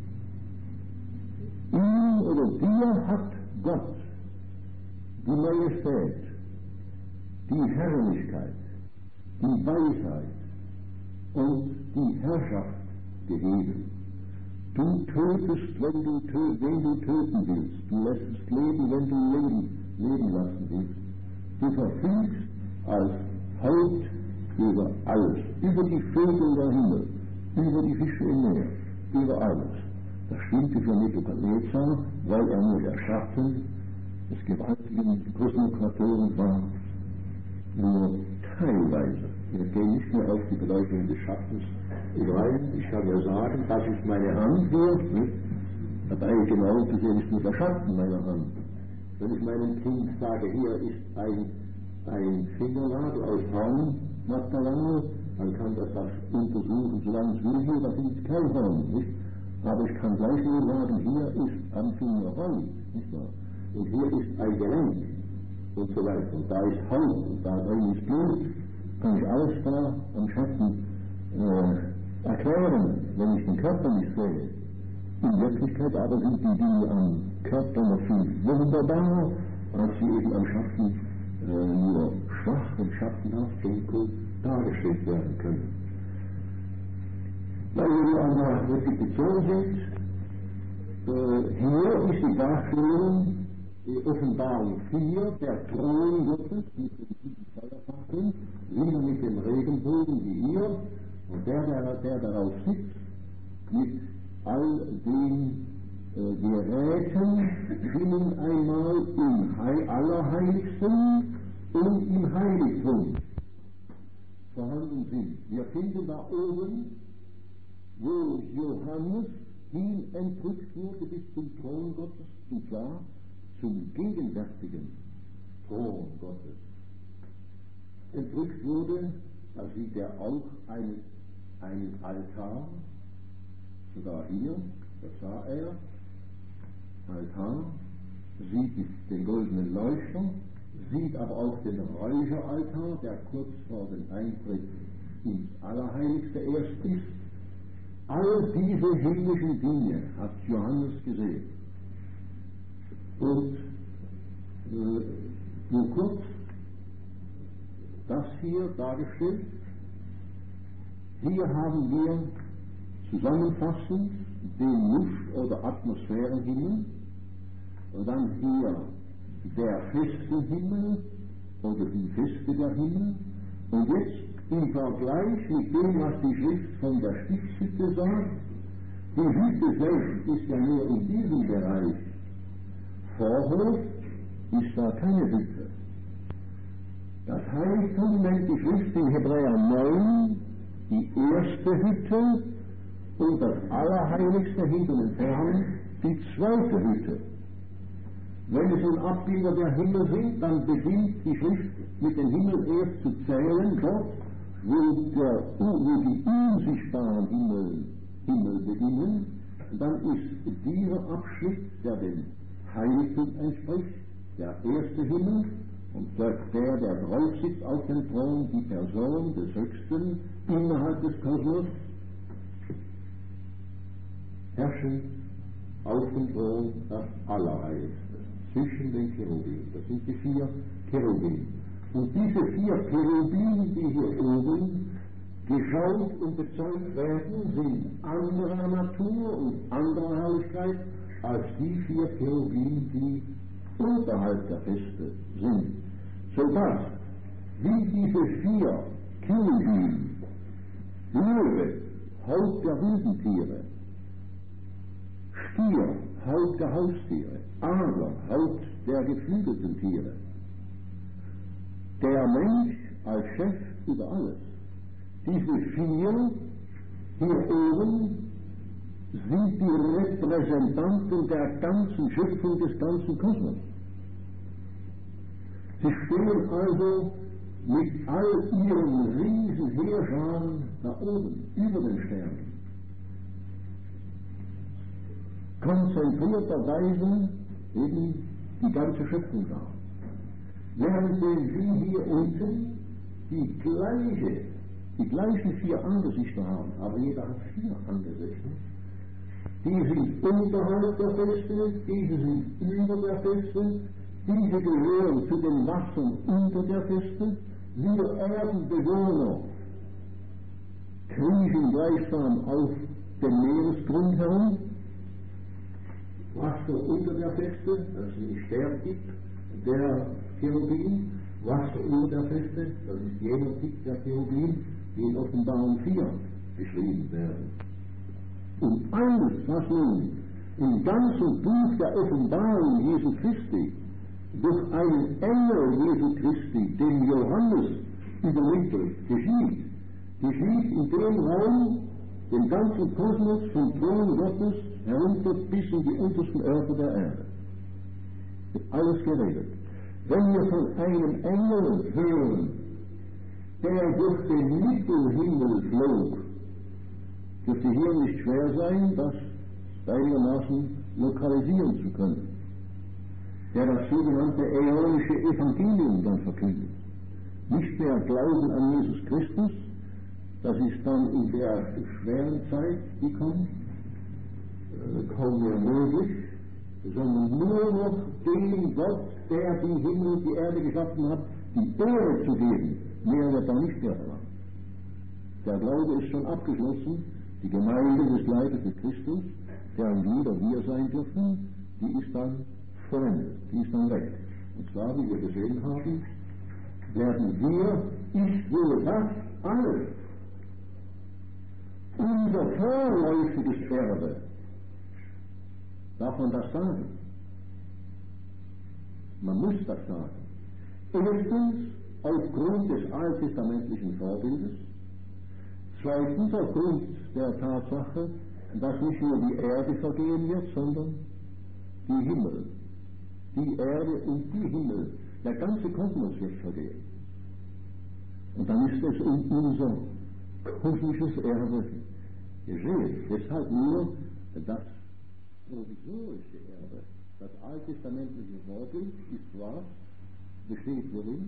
ihm oder dir hat Gott die Majestät, die Herrlichkeit, die Weisheit und die Herrschaft gegeben. Du tötest, wenn du, tö wenn du töten willst. Du lässt leben, wenn du leben, leben lassen willst. Du verfügst als Haupt über alles, über die Vögel der Himmel, über die Fische im Meer, über alles. Das stimmte für Nebukadnezar, weil er nur der Schatten des gewaltigen Kosmokratoren war, nur teilweise. Wir gehen nicht mehr auf die Bedeutung des Schattens rein. Ich kann ja sagen, dass ich meine Hand hier, nicht? Dabei genau gesehen ist nur der Schatten meiner Hand. Wenn ich meinem Kind sage, hier ist ein, ein Fingernagel aus Hornmaterial, dann kann das das untersuchen, solange es will, hier, da ist kein Horn, nicht? Aber ich kann gleich nur sagen, hier ist am Finger Horn, nicht wahr? Und hier ist ein Gelenk und so weiter. Und da ist Haut und da drin ist Blut. Kann ich alles da am Schatten äh, erklären, wenn ich den Körper nicht sehe. In Wirklichkeit aber sind die Dinge am Körper noch viel wunderbarer, als sie eben am Schatten äh, nur schwach und schattenhaft dunkel dargestellt werden können. Weil wir an der Repetition sind, äh, hier ist die Darstellung, die Offenbarung vier, der Thron Gottes mit den sieben Feuerfackeln, wieder mit dem Regenbogen wie hier, und der, der, der darauf sitzt, mit all den äh, Geräten, die nun einmal im Heil Allerheiligsten und im Heiligtum vorhanden sind. Wir finden da oben, wo Johannes hin entrückt wurde bis zum Thron Gottes, und zwar zum gegenwärtigen Thron Gottes. Entrückt wurde, da sieht er auch einen, einen Altar, sogar hier, das sah er, Altar, sieht den goldenen Leuchter, sieht aber auch den Räucheraltar, der kurz vor dem Eintritt ins Allerheiligste erst ist. All diese himmlischen Dinge hat Johannes gesehen. Und äh, nur kurz das hier dargestellt. Hier haben wir zusammenfassend den Luft- oder Atmosphärenhimmel, und dann hier der Festenhimmel oder die Feste der Himmel, und jetzt im Vergleich mit dem, was die Schrift von der Stiftshütte sagt. Die Hütte selbst ist ja nur in diesem Bereich. Vorhof ist da keine Hütte. Das Heiligtum nennt die Schrift in Hebräer neun die erste Hütte und das Allerheiligste hinter den Vorhang die zweite Hütte. Wenn es nun Abbilder der Himmel sind, dann beginnt die Schrift mit dem Himmel erst zu zählen, dort, wo, der, wo die unsichtbaren Himmel, Himmel beginnen. Dann ist dieser Abschnitt, der dem Heiligtum entspricht, der erste Himmel, und der, der, der drauf sitzt auf dem Thron, die Person des Höchsten innerhalb des Kosmos, herrschen auf dem Thron das Allerheiligste, zwischen den Cherubim. Das sind die vier Cherubim. Und diese vier Cherubim, die hier oben geschaut und bezeugt werden, sind anderer Natur und anderer Herrlichkeit als die vier Cherubim, die unterhalb der Feste sind. Sodass, wie diese vier Cherubim, Löwe, Haupt der wilden Tiere, Stier, Haupt der Haustiere, Adler, Haupt der geflügelten Tiere. Der Mensch als Chef über alles. Diese vier hier oben sind die Repräsentanten der ganzen Schöpfung des ganzen Kosmos. Sie stehen also mit all ihren riesen Heerscharen da oben, über den Sternen. Konzentrierterweise eben die ganze Schöpfung da. Während wir hier unten die gleiche, die gleichen vier Angesichter haben, aber jeder hat vier Angesichter. Die sind unterhalb der Feste, diese sind über der Feste, diese gehören zu den Wassern unter der Feste. Wir Erdenbewohner kriechen gleichsam auf dem Meeresgrund herum. Wasser unter der Feste, das ist ein Sterntipp der Cherubim. Wasser unter der Feste, das ist jener Tipp der Cherubim, die in Offenbarung vier beschrieben werden. Und alles, was nun im ganzen Buch der Offenbarung Jesu Christi durch einen Engel Jesu Christi, dem Johannes, übermittelt, geschieht, geschieht in dem Raum, den ganzen Kosmos vom Thron Gottes herunter bis in die untersten Örter der Erde. Wird alles geredet. Wenn wir von einem Engel hören, der durch den Mittelhimmel flog, dürfte hier nicht schwer sein, das einigermaßen lokalisieren zu können, der das sogenannte äonische Evangelium dann verkündet. Nicht mehr Glauben an Jesus Christus, das ist dann in der schweren Zeit, die kommt, äh, kaum mehr möglich, sondern nur noch dem Gott, der die Himmel und die Erde geschaffen hat, die Ehre zu geben. Mehr wird da nicht mehr verlangt. Der Glaube ist schon abgeschlossen, die Gemeinde des Leibes des Christus, deren Glieder wir sein dürfen, die ist dann vollendet, die ist dann weg. Und zwar, wie wir gesehen haben, werden wir, ist wohl das alles, unser vorläufiges Erbe. Darf man das sagen? Man muss das sagen. Erstens aufgrund des alttestamentlichen Vorbildes, zweitens aufgrund der Tatsache, dass nicht nur die Erde vergehen wird, sondern die Himmel. Die Erde und die Himmel, der ganze Kosmos wird vergehen. Und dann ist es um unser kosmisches Erbe geschehen. Deshalb nur das provisorische Erbe, das alttestamentliche Vorbild ist was, besteht worin?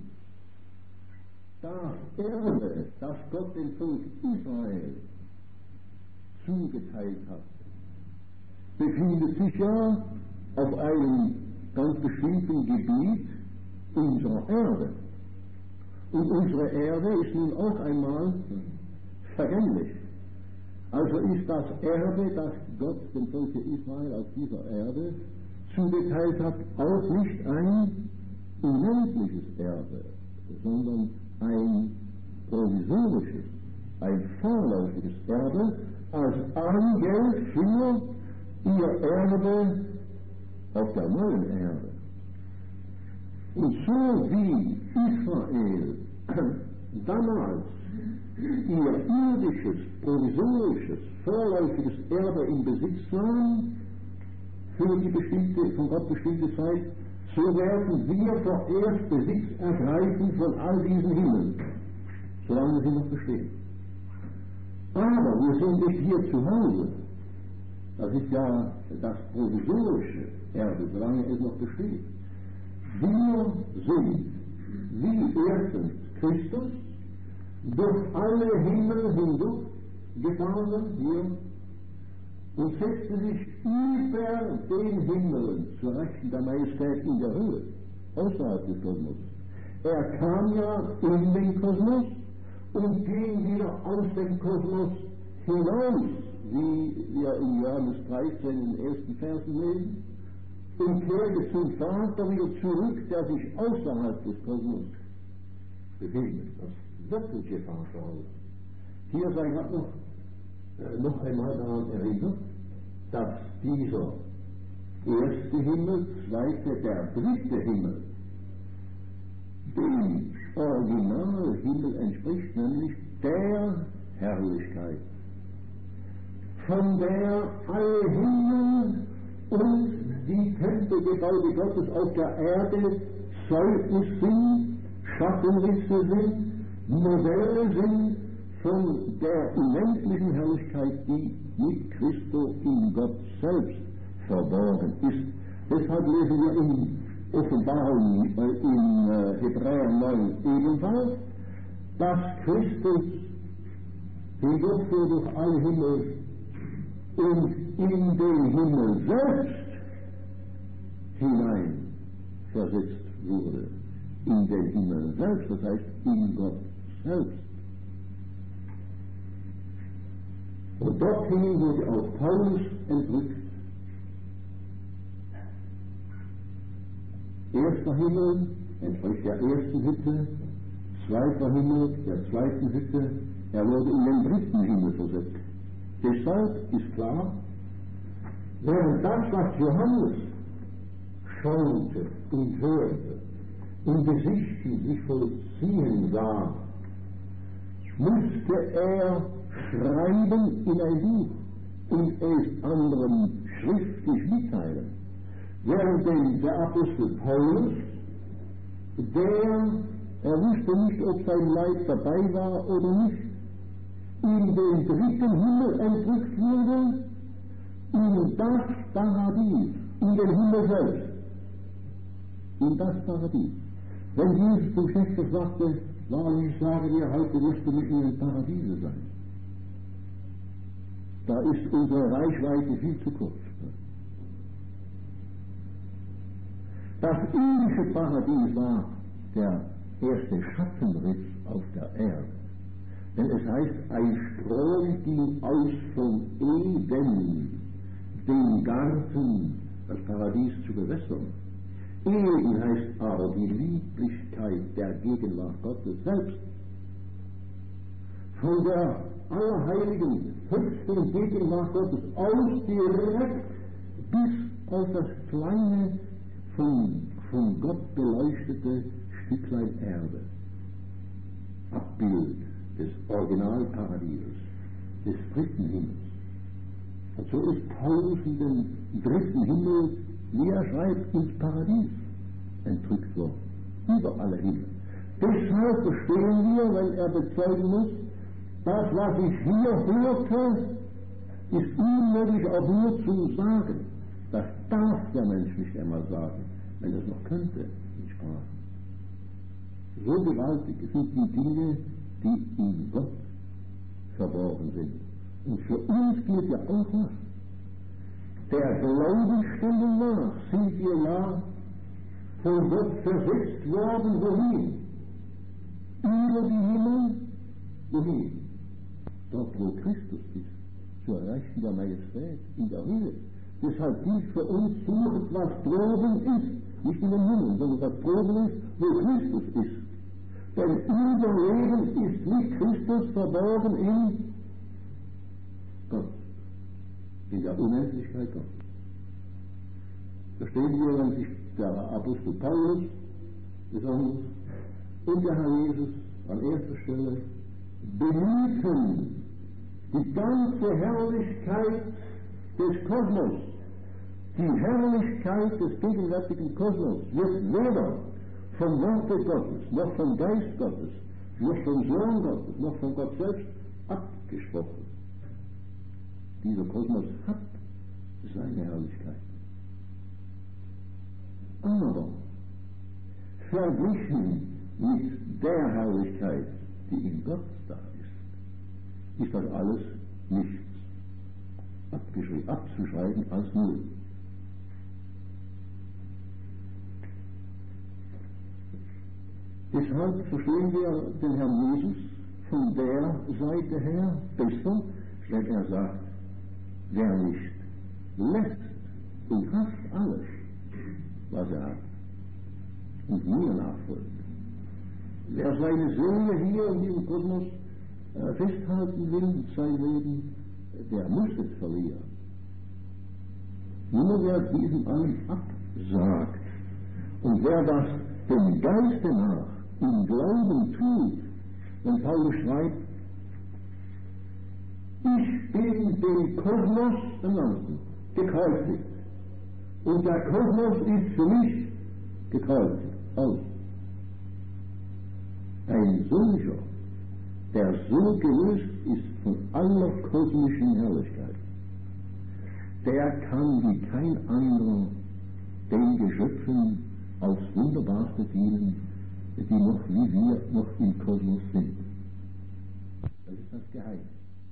Das Erbe, das Gott dem Volk Israel zugeteilt hat, befindet sich ja auf einem ganz bestimmten Gebiet unserer Erde. Und unsere Erde ist nun auch einmal vergänglich. Also ist das Erbe, das Gott dem Volke Israel auf dieser Erde zugeteilt hat, auch nicht ein unendliches Erbe, sondern ein provisorisches, ein vorläufiges Erbe als Angeld für ihr Erbe auf der neuen Erde. Und so wie Israel damals ihr irdisches, provisorisches, vorläufiges Erbe in Besitz nahm, für die bestimmte, von Gott bestimmte Zeit, so werden wir vorerst Besitz ergreifen von all diesen Himmeln, solange sie noch bestehen. Aber wir sind nicht hier zu Hause. Das ist ja das provisorische Erbe, solange es noch besteht. Wir sind, wie erstens Christus, durch alle Himmel hindurch gefahren hier und setzte sich über den Himmel zur Rechten der Majestät in der Höhe, außerhalb des Kosmos. Er kam ja in den Kosmos und ging wieder aus dem Kosmos hinaus, wie wir in Johannes dreizehn in den ersten Versen lesen, und kehrte zum Vater wieder zurück, der sich außerhalb des Kosmos befindet. Das wirkliche Vaterhaus. Hier sei Gott noch äh, noch einmal daran erinnert, dass dieser erste Himmel, zweite, der dritte Himmel dem Originalhimmel entspricht, nämlich der Herrlichkeit, von der alle Himmel und die Tempelgebäude Gottes auf der Erde Zeugnis sind, Schattenrisse sind, Modelle sind von der unendlichen Herrlichkeit, die mit Christus in Gott selbst verborgen ist. Deshalb lesen wir in Offenbarung, äh, in äh, Hebräer neun ebenfalls, dass Christus hindurchfuhr durch alle Himmel und in den Himmel selbst hinein versetzt wurde. In den Himmel selbst, das heißt in Gott selbst. Und dorthin wurde auch Paulus entrückt. Erster Himmel entspricht der ersten Hütte, zweiter Himmel der zweiten Hütte, er wurde in den dritten Himmel versetzt. Deshalb ist klar, während das, was Johannes schaute und hörte, in Gesichten sich vollziehen sah, musste er schreiben in ein Buch und es anderen schriftlich mitteilen. Während denn der Apostel Paulus, der, er wusste nicht, ob sein Leib dabei war oder nicht, in den dritten Himmel entrückt wurde, in das Paradies, in den Himmel selbst, in das Paradies. Wenn Jesus zum Schäfer sagte, wahrlich, ich sage dir, heute wirst du mit mir im Paradiese sein. Da ist unsere Reichweite viel zu kurz. Das irdische Paradies war der erste Schattenriss auf der Erde. Denn es heißt, ein Strom ging aus von Eden, den Garten, das Paradies zu bewässern. Eden heißt aber die Lieblichkeit der Gegenwart Gottes selbst. Von der allerheiligen, höchsten Gegenwart Gottes aus direkt bis auf das kleine, von, von Gott beleuchtete Stücklein Erde. Abbild des Originalparadieses, des dritten Himmels. Und so ist Paulus in den dritten Himmel, wie er schreibt, ins Paradies entrückt worden. Über alle Himmel. Deshalb verstehen wir, wenn er bezeugen muss, das, was ich hier hörte, ist unmöglich auch nur zu sagen. Das darf der Mensch nicht einmal sagen, wenn er es noch könnte in Sprachen. So gewaltig sind die Dinge, die in Gott verborgen sind. Und für uns gilt ja auch was. Der Glaubensstunde nach sind wir ja von Gott versetzt worden, wohin? Über die Himmel, wohin? Dort, wo Christus ist, zur Rechten der Majestät, in der Höhe. Deshalb gilt für uns, sucht, was droben ist, nicht in den Himmel, sondern was droben ist, wo Christus ist. Denn unser Leben ist mit Christus verborgen in Gott, in der Unendlichkeit Gottes. Verstehen wir, wenn sich der Apostel Paulus besonders und der Herr Jesus an erster Stelle bemühten, die ganze Herrlichkeit des Kosmos, die Herrlichkeit des gegenwärtigen Kosmos wird weder vom Worte Gottes, noch vom Geist Gottes, noch vom Sohn Gottes, noch von Gott selbst abgesprochen. Dieser Kosmos hat seine Herrlichkeit. Aber verglichen mit der Herrlichkeit, die in Gott da ist, ist das alles nichts abzuschreiben als null. Deshalb verstehen wir den Herrn Jesus von der Seite her besser, wenn er sagt, wer nicht lässt und hasst alles, was er hat, und mir nachfolgt. Wer seine Seele hier in diesem Kosmos äh, festhalten will, sein Leben, er muss es verlieren. Nur wer diesen allen absagt und wer das dem Geiste nach im Glauben tut, wenn Paulus schreibt, ich bin dem Kosmos im Ganzen gekreuzigt. Und der Kosmos ist für mich gekreuzigt. Aus. Ein solcher, der so gelöst ist von aller kosmischen Herrlichkeit, der kann wie kein anderer den Geschöpfen aufs Wunderbarste dienen, die noch wie wir noch im Kosmos sind. Das ist das Geheimnis.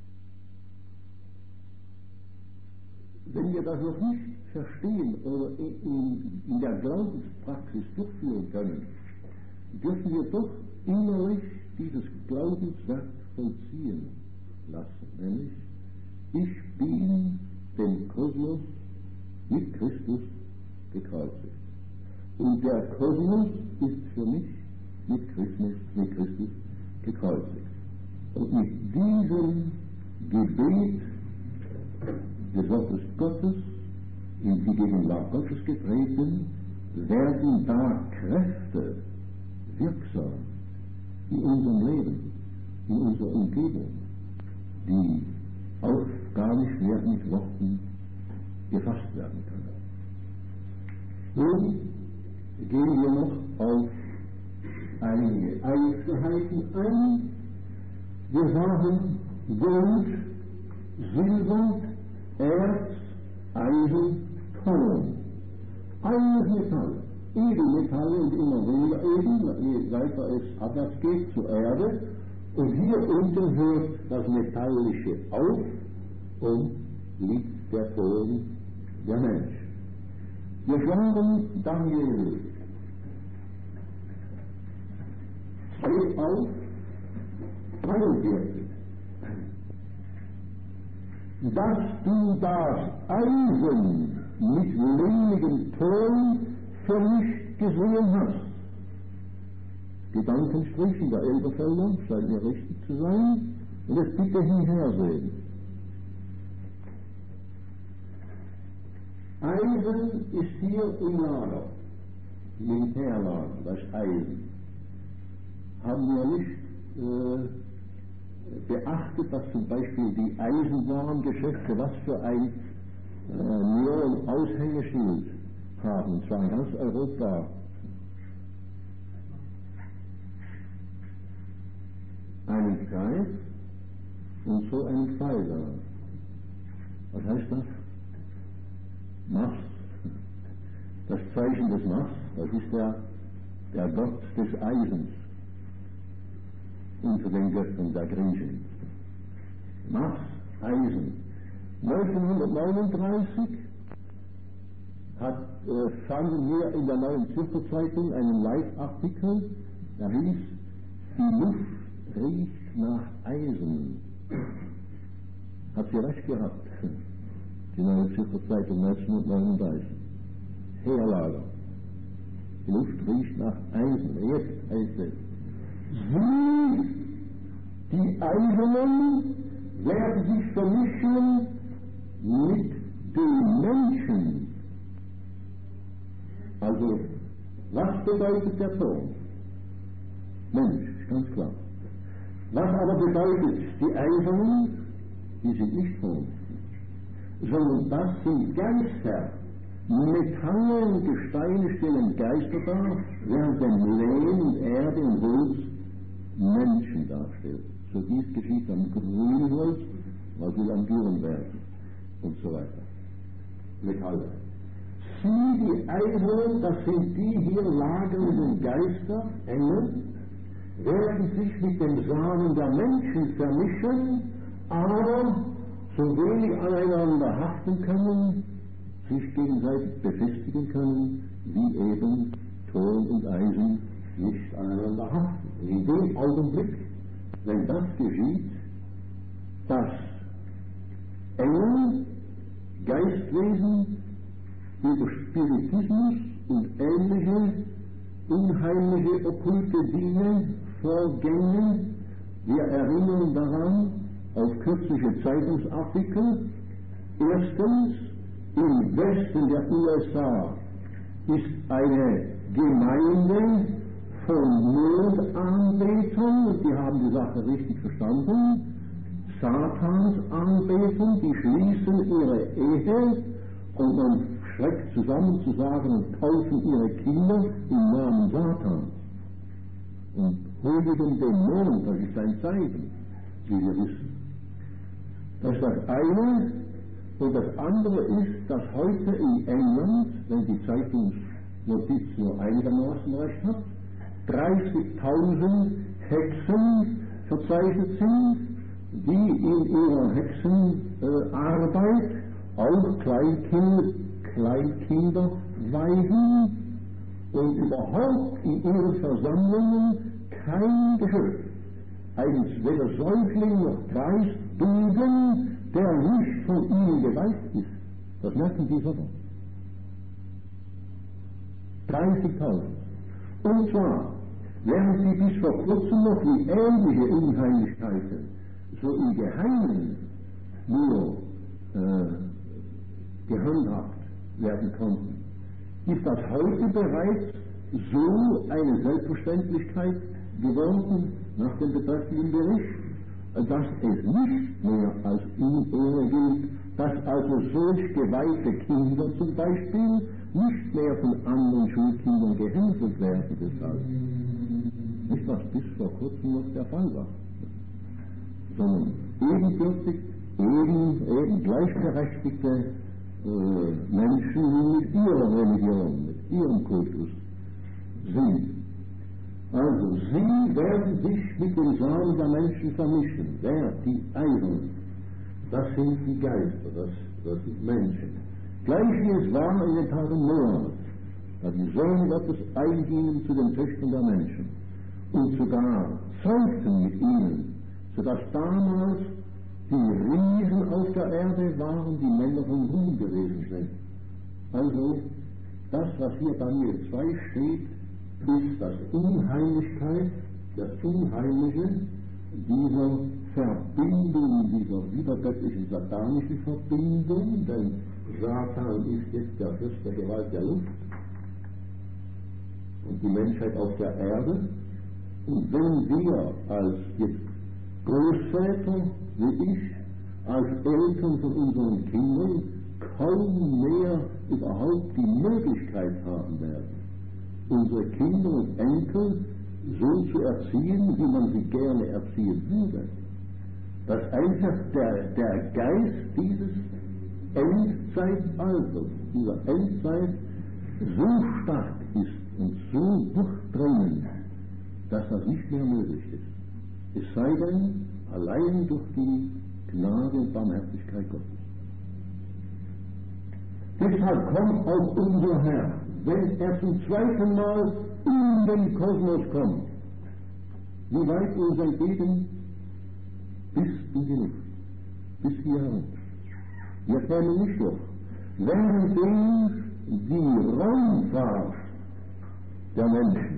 Wenn wir das noch nicht verstehen oder in, in der Glaubenspraxis durchführen können, dürfen wir doch innerlich dieses Glaubenswerk vollziehen lassen, nämlich ich bin dem Kosmos mit Christus gekreuzigt. Und der Kosmos ist für mich mit Christus, mit Christus gekreuzigt. Und mit diesem Gebet des Wortes Gottes in die Gegenwart Gottes getreten, werden da Kräfte wirksam in unserem Leben, in unserer Umgebung, die auch gar nicht mehr mit Worten gefasst werden können. Nun gehen wir noch auf einige Einzelheiten ein. Wir sagen Gold, Silber, Erz, Eisen, Ton. Alles Metall, Edelmetalle und immer weniger Edel, je weiter es abwärts geht zur Erde. Und hier unten hört das Metallische auf und liegt der Ton, der Mensch. Wir schlagen Daniel zwei auf, dreiundvierzig. Dass du das Eisen mit lebendigem Ton vermischt gesehen hast. Gedankenstrich in der Elberfelder, scheint mir richtig zu sein, und es bitte hinhersehen. Eisen ist hier im Lager, Militärlager, das Eisen. Haben wir nicht äh, beachtet, dass zum Beispiel die Eisenwarengeschäfte was für ein äh, Neon-Aushängeschild haben, und zwar in ganz Europa. Einen Kreis und so einen Pfeiler. Was heißt das? Mars. Das Zeichen des Mars, das ist der, der Gott des Eisens unter den Göttern der Griechen. Mars, Eisen. neunzehnhundertneununddreißig hat, äh, fanden wir in der Neuen Zürcher Zeitung einen Leitartikel, der hieß, die Luft riecht nach Eisen. Hat sie recht gehabt, die Neue Zürcher Zeitung neunzehnhundertneununddreißig. Heerlager. Die Luft riecht nach Eisen. Jetzt heißt es, sie, die Eisernen, werden sich vermischen mit den Menschen. Also, was bedeutet der Ton? Mensch, ganz klar. Was aber bedeutet die Eisernen? Die sind nicht Ton, sondern das sind Geister. Metalle und Gesteine stellen Geister dar, während dem Lehm und Erde und Holz Menschen darstellt. So dies geschieht am Grünholz, was will am Dürren werden und so weiter. Metalle. Sie, die Eisernen, das sind die hier lagernden Geister, Engel, werden sich mit dem Samen der Menschen vermischen, aber so wenig aneinander haften können, sich gegenseitig befestigen können, wie eben Ton und Eisen nicht aneinander haften. Und in dem Augenblick, wenn das geschieht, dass Engel, Geistwesen über Spiritismus und ähnliche unheimliche okkulte Dinge vorgänge, wir erinnern daran, auf kürzliche Zeitungsartikel. Erstens, im Westen der U S A ist eine Gemeinde von Mondanbetern, und die haben die Sache richtig verstanden, Satansanbetung, die schließen ihre Ehe und man schreckt zusammen zu sagen und taufen ihre Kinder im Namen Satans und huldigen Dämonen, das ist ein Zeichen, wie wir wissen. Das ist das eine. Und das andere ist, dass heute in England, wenn die Zeitungsnotiz nur einigermaßen recht hat, dreißigtausend Hexen verzeichnet sind, die in ihrer Hexenarbeit äh, auch Kleinkind, Kleinkinder weiden und überhaupt in ihren Versammlungen kein Geschöpf, eigentlich weder Säugling noch Geist bilden, der nicht von ihnen geweiht ist. Das merken die sofort. dreißigtausend. Und zwar, während sie bis vor kurzem noch wie ähnliche Unheimlichkeiten so im Geheimen nur äh, gehandhabt werden konnten, ist das heute bereits so eine Selbstverständlichkeit geworden nach dem betreffenden Bericht, dass es nicht mehr als Unehre gilt, dass also solch geweihte Kinder zum Beispiel nicht mehr von anderen Schulkindern gehänselt werden deshalb. Nicht was bis vor kurzem noch der Fall war, sondern ebenbürtig, eben, eben gleichberechtigte äh, Menschen, die mit ihrer Religion, mit ihrem Kultus sind. Also, sie werden sich mit dem Samen der Menschen vermischen. Wer? Die Eigenen. Das sind die Geister, das, das sind Menschen. Gleich wie es war in den Tagen Noahs, da die Söhne Gottes eingingen zu den Töchtern der Menschen und sogar zeugten mit ihnen, sodass damals die Riesen auf der Erde waren, die Männer von Ruhm gewesen sind. Also, das, was hier Daniel zwei steht, ist das Unheimlichkeit, das Unheimliche dieser Verbindung, dieser widergöttlichen satanischen Verbindung, denn Satan ist jetzt der Fürst der Gewalt der Luft und die Menschheit auf der Erde. Und wenn wir als jetzt Großväter, wie ich, als Eltern von unseren Kindern kaum mehr überhaupt die Möglichkeit haben werden, unsere Kinder und Enkel so zu erziehen, wie man sie gerne erziehen würde, dass einfach der, der Geist dieses Endzeitalters, dieser Endzeit so stark ist und so durchdringend, dass das nicht mehr möglich ist. Es sei denn, allein durch die Gnade und Barmherzigkeit Gottes. Deshalb kommt auch unser Herr, wenn er zum zweiten Mal in den Kosmos kommt, wie weit uns entgegen? Bis in die Luft, bis hier herunter. Wir kämen nicht durch. Währenddem die Raumfahrt der Menschen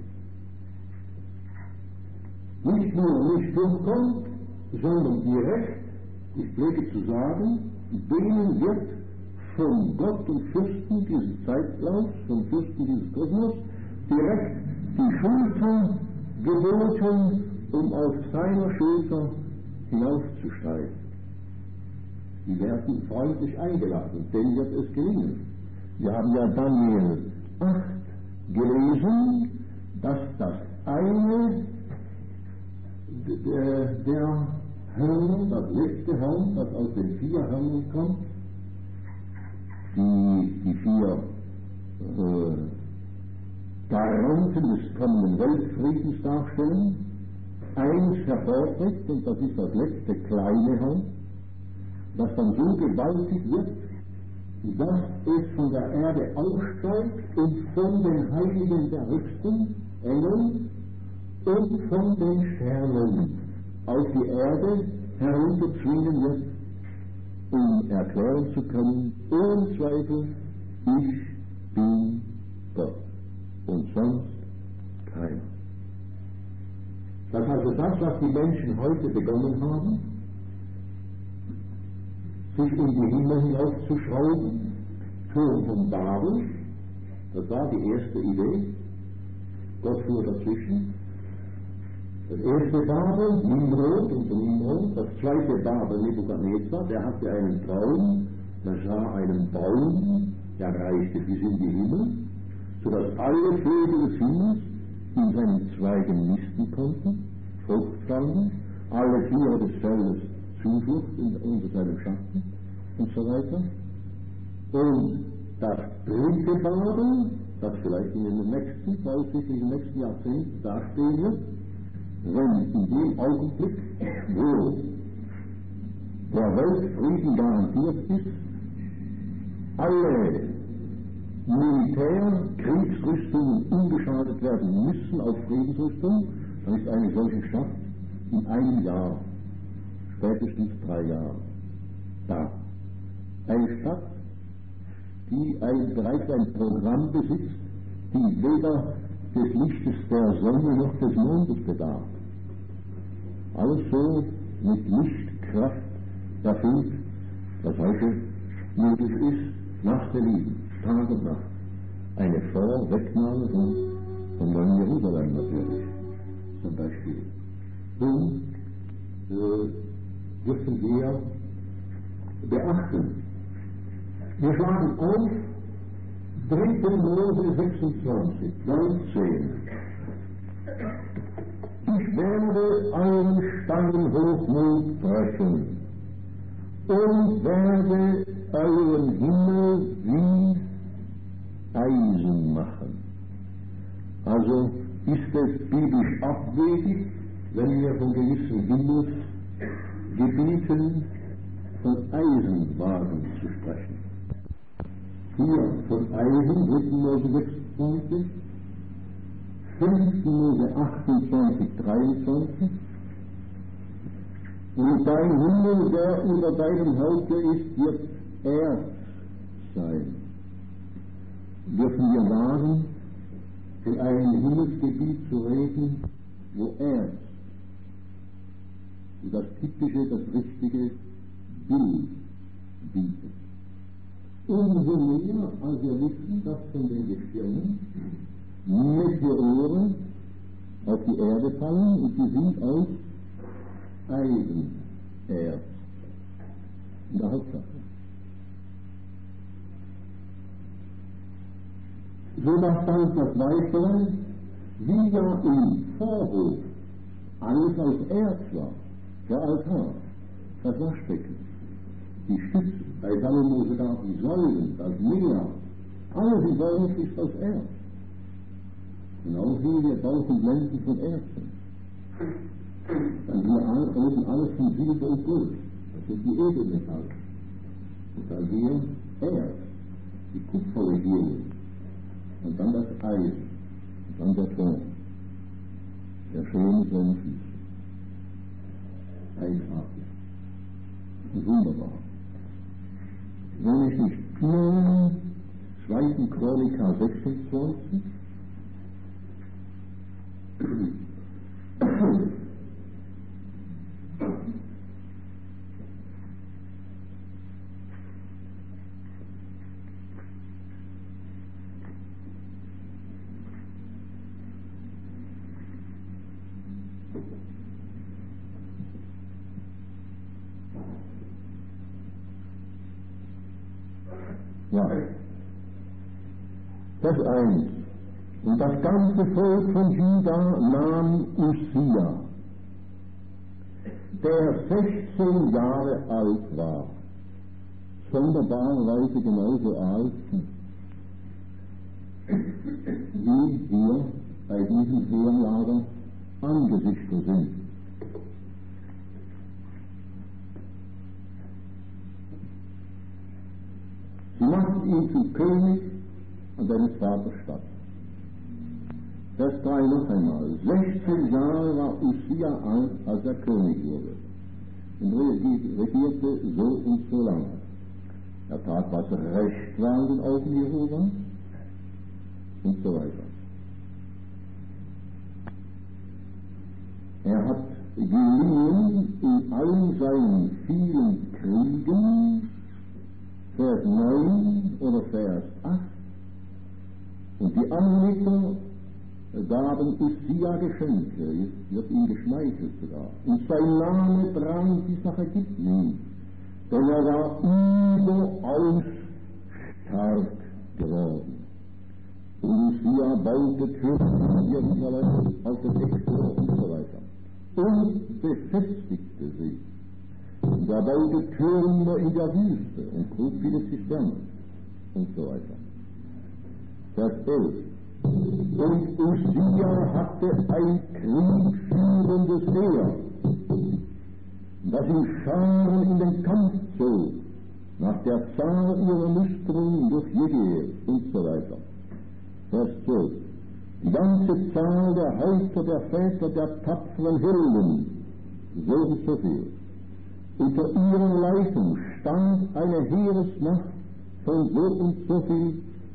nicht nur nicht durchkommt, sondern direkt, ich pflege zu sagen, denen wird von Gott und Fürsten dieses Zeitlaufs, von Fürsten dieses Kosmos, direkt die Schulter geboten, um auf seiner Schulter hinaufzusteigen. Die werden freundlich eingeladen, denen wird es gelingen. Wir haben ja Daniel acht gelesen, dass das eine der, der Hörner, das letzte Horn, das aus den vier Hörnern kommt, die die vier äh, Garanten des kommenden Weltfriedens darstellen, eins hervortritt, und das ist das letzte kleine Horn, das dann so gewaltig wird, dass es von der Erde aufsteigt und von den Heiligen der höchsten Engeln und von den Sternen auf die Erde herunterzwingen wird, um erklären zu können, ohne Zweifel, ich bin Gott und sonst keiner. Das ist also das, was die Menschen heute begonnen haben, sich in die Himmel hinaufzuschrauben, Turm von Babel, das war die erste Idee, Gott fuhr dazwischen. Das erste Babel, Nimrod und Nimrod, das zweite Babel, Nebukadnezar, der hatte einen Traum, der sah einen Baum, der reichte bis in die Himmel, sodass alle Vögel des Himmels in seinen Zweigen nisten konnten, Frucht fanden, alle Tiere des Feldes Zuflucht unter seinem Schatten und so weiter. Und das dritte Babel, das vielleicht in den nächsten, voraussichtlich in den nächsten Jahrzehnten dastehen wird, wenn in dem Augenblick, wo der Weltfrieden garantiert ist, alle Militär-, Kriegsrüstungen umgeschaltet werden müssen auf Friedensrüstung, dann ist eine solche Stadt in einem Jahr, spätestens drei Jahre, da. Eine Stadt, die ein, bereits ein Programm besitzt, die weder des Lichtes der Sonne noch des Mondes bedarf. Alles so mit Lichtkraft erfüllt, dass heute möglich ist, Nacht der Liebe, Tag und Nacht. Eine Vorwegnahme von, von Neuen Jerusalem natürlich, zum Beispiel. Und äh, dürfen wir beachten. Wir schlagen auf dritte Mose sechsundzwanzig, neunzehn. Ich werde euren Stangenhochmut brechen und werde euren Himmel wie Eisen machen. Also ist es biblisch abwegig, wenn wir von gewissen Himmelsgebieten von Eisenwaren zu sprechen. Hier von Eisen, dritten Mose sechsundzwanzig, fünften Mose achtundzwanzig, dreiundzwanzig, und dein Himmel, der unter deinem Haupte ist, wird Erz sein. Dürfen wir wagen, in einem Himmelsgebiet zu reden, wo Erz, das typische, das richtige Bild bietet. Umso mehr, als wir wissen, dass von den Gestirnen Meteore auf die Erde fallen und die sind aus Eisenerz in der Hauptsache. So dass dann das Weitere, wie ja im Vorhof alles aus Erz war, der Altar, das Waschbecken, die Stützen, bei Salomo sogar die Säulen, das Meer, alles im Vorhof ist aus Erz. Genau wie wir Bauch und Lenden von Erz sind. Dann wir all, oben alles von Silber und Gold, das sind die Edelmetalle. Und dann wir Erz, die Kupferlegierung. Und dann das Eisen, und dann der Ton, der schöne seine Füße. Eigenartig. Wunderbar. Wenn ich nicht irre, zweiten Chronika sechsundzwanzig, ja, das eins. Und das ganze Volk von Juda nahm Usia, der sechzehn Jahre alt war, sonderbarerweise genauso alt, wie wir bei diesem Heerlager angesichtet sind. Sie macht ihn zu König an seines Vaters Stadt. Vers drei noch einmal. sechzehn Jahre war Usia alt, als er König wurde. Und regierte so und so lange. Er tat, was recht war in den Augen Jehovas und so weiter. Er hat gelingen in allen seinen vielen Kriegen, Vers neun oder Vers acht, und die Ammoniter gaben Usia Geschenke, jetzt wird ihm geschmeichelt sogar, und sein Name drang bis nach Ägypten hin, denn er war überaus stark geworden. Und Usia baute Türme in Jerusalem auf der Textur und so weiter und befestigte sie. Und er baute Türme in der Wüste und grub viele Zisternen und so weiter. Vers elf. Und Usia hatte ein kriegführendes Heer, das in Scharen in den Kampf zog, nach der Zahl ihrer Musterung durch Jegiel und so weiter. Vers zwölf. Die ganze Zahl der Häupter der Väter der tapferen Helden, so und so viel. Unter ihrer Leitung stand eine Heeresmacht von so und so viel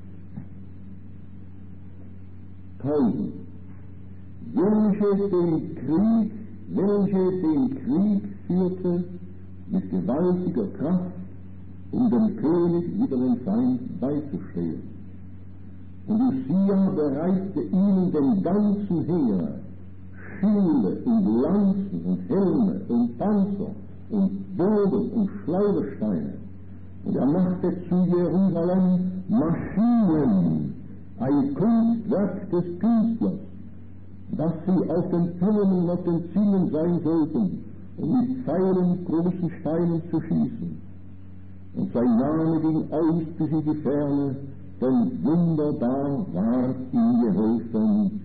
Tausend, welche den Krieg, welche den Krieg führte mit gewaltiger Kraft, um dem König wieder den Feind beizustehen. Und Usia bereitete ihnen den ganzen Heer Schilde und Lanzen und Helme und Panzer und Bogen und Schleudersteine. Und er machte zu Jerusalem Maschinen, ein Kunstwerk des Künstlers, dass sie auf den Türmen und auf den Zinnen sein sollten, um mit Pfeilen großen Steinen zu schießen. Und sein Name ging aus bis in die Ferne, denn wunderbar war ihm geholfen,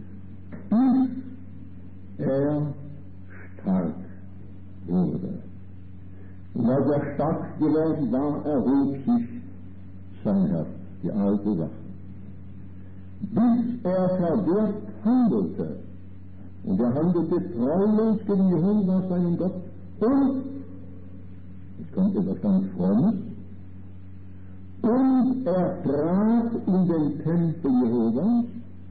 bis er stark wurde. Und als er stark geworden war, erhob sich sein Herz, die alte Sache. Bis er verwirrt handelte, und er handelte treulos gegen Jehova, seinen Gott, und, es kommt etwas ganz Frommes, und er trat in den Tempel Jehovas,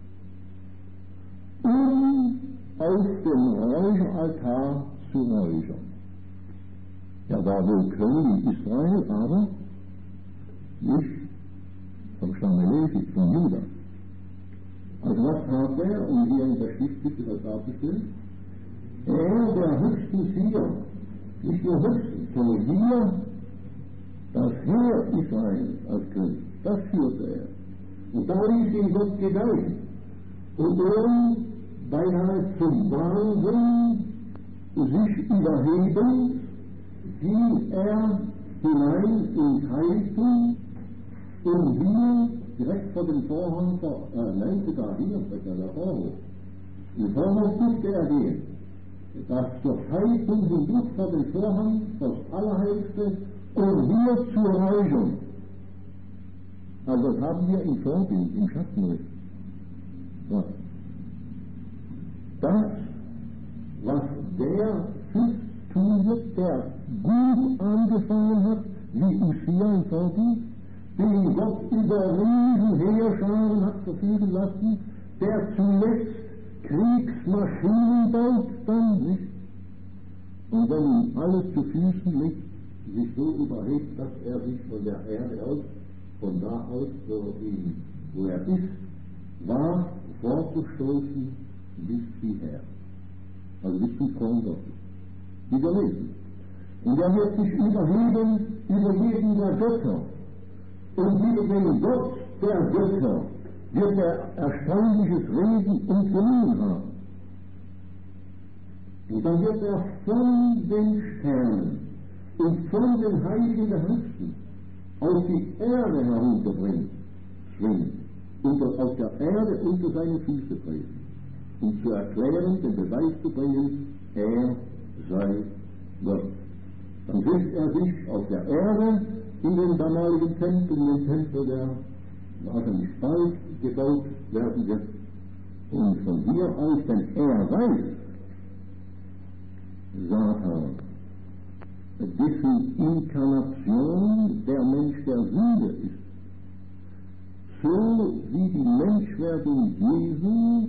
um auf dem Räucheraltar zu räuchern. Er war wohl König in Israel, aber nicht vom Stamme Levi, von Juda. Also was tat er, um hier in der Schrift bitte das darzustellen? Er, der höchsten Sieger, nicht nur höchsten, sondern hier das Heer Israels als König, das führte er. Und da ließ ihn Gott gedeihen. Und er, beinahe zum Wahnsinn, sich überhebend, ging er hinein ins Heiligtum, und hier, direkt vor dem Vorhang, äh, nein, sogar hier, der Vorhof, im Vorhof durfte er gehen. Das zur Heiligtum hindurch vor dem Vorhang, das Allerheiligste, und hier zu räuchern. Also das haben wir im Vorbild, im Schattenricht. Ja. Das, was der Fürst tun wird, der gut angefangen hat, wie Usia im Vorbild, den Gott über Riesenheerscharen hat verfügen lassen, der zuletzt Kriegsmaschinen baut, dann nicht. Und wenn ihm alles zu Füßen liegt, sich so überhebt, dass er sich von der Erde aus, von da aus, wo, ihn, wo er ist, war, vorzustoßen bis hierher. Also bis zum Thron Gottes. Dieser Leben. Und er wird sich überheben über jeden der Götter. Und über den Gott der Götter wird er erstaunliches Reden und Gelingen haben. Und dann wird er von den Sternen und von den Heiligen der Höchsten auf die Erde herunterbringen, schwingen, unter, auf der Erde unter seine Füße treten, um zu erklären, den Beweis zu bringen, er sei Gott. Dann setzt er sich auf der Erde in den damaligen Tempel, in den Tempel, der wahrscheinlich bald gebaut werden wird. Und von hier aus, denn er weiß, Satan, dessen Inkarnation der Mensch der Sünde ist, so wie die Menschwerdung Jesu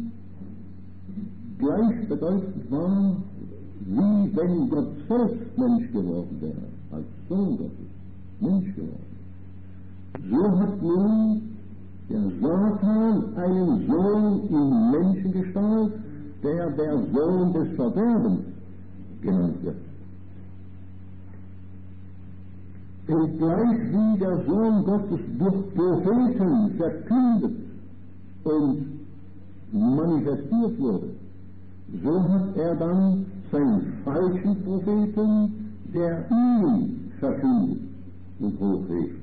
gleichbedeutend war, wie wenn Gott selbst Mensch geworden wäre. als Sohn Gottes, Mensch geworden. So hat nun der Satan einen Sohn in Menschengestalt, der der Sohn des Verderbens genannt wird. Und gleich wie der Sohn Gottes durch Propheten verkündet und manifestiert wurde, so hat er dann seinen falschen Propheten, der ihn verkündet und hochhebt.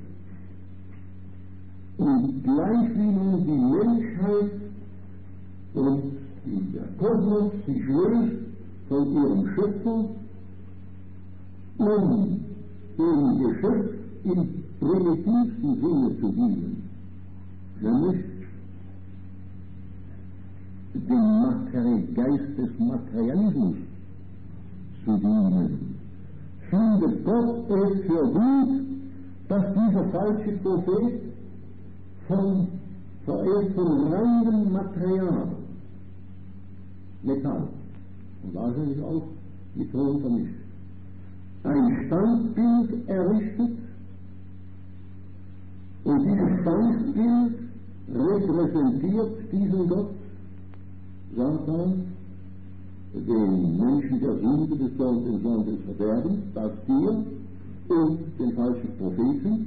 Und gleich wie nun die Menschheit und der Kosmos sich löst von ihrem Schöpfer, um dem Geschöpf im primitivsten Sinne zu dienen, nämlich dem Materi- Geist des Materialismus zu dienen, findet Gott es für gut, dass dieser falsche Prophet von, verehrt von reinem Material, Metall und wahrscheinlich auch mit Ton vermischt, ein Standbild errichtet, und dieses Standbild repräsentiert diesen Gott, Satan, den Menschen der Sünde, des Sohn, den Sohn des Verderbens, das Tier und den falschen Propheten.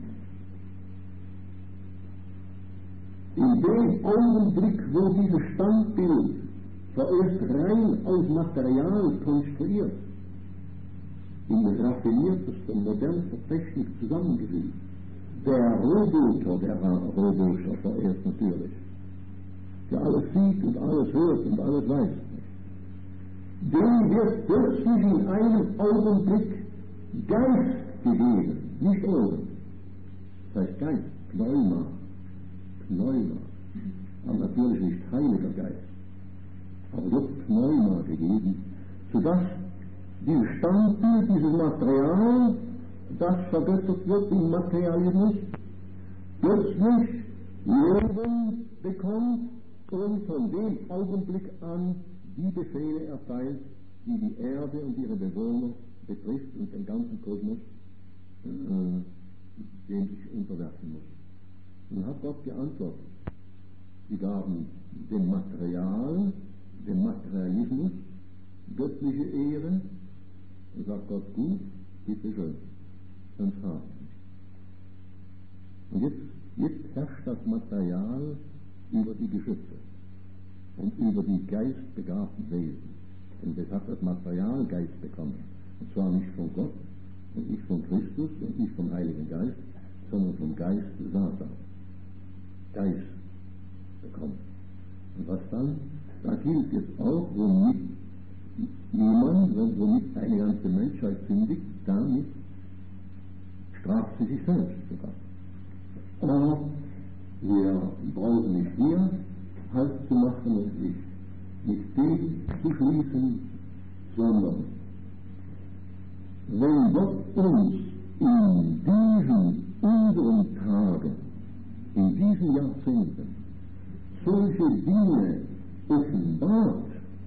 In dem Augenblick, wo dieses Standbild vorerst rein aus Material konstruiert, in raffiniertester, modernster Technik zusammengefügt, der Roboter, der Roboter vorerst natürlich, der alles sieht und alles hört und alles weiß, dem wird plötzlich in einem Augenblick Geist gegeben, nicht Ohren. Das heißt Geist, Pneuma, Pneuma, aber natürlich nicht Heiliger Geist, aber doch Pneuma gegeben, sodass dieses Standbild, dieses Material, das vergöttert wird im Materialismus, plötzlich Leben bekommt und von dem Augenblick an die Befehle erteilt, die die Erde und ihre Bewohner betrifft und den ganzen Kosmos, äh, dem sich unterwerfen muss. Und hat Gott geantwortet. Sie gaben dem Material, dem Materialismus, göttliche Ehre, und sagt Gott, gut, bitte schön, sonst haben. Und jetzt, jetzt herrscht das Material über die Geschöpfe und über die geistbegabten Wesen. Und das hat das Material Geist bekommen. Und zwar nicht von Gott und nicht von Christus und nicht vom Heiligen Geist, sondern vom Geist Satan. Geist bekommen. Und was dann? Da gilt jetzt auch, womit jemand, womit eine ganze Menschheit sündigt, damit straft sie sich selbst sogar. Aber wir brauchen nicht hier Halt zu machen und sich mit dem zu schließen, sondern wenn Gott uns in diesen unseren Tagen, in diesen Jahrzehnten solche Dinge offenbart,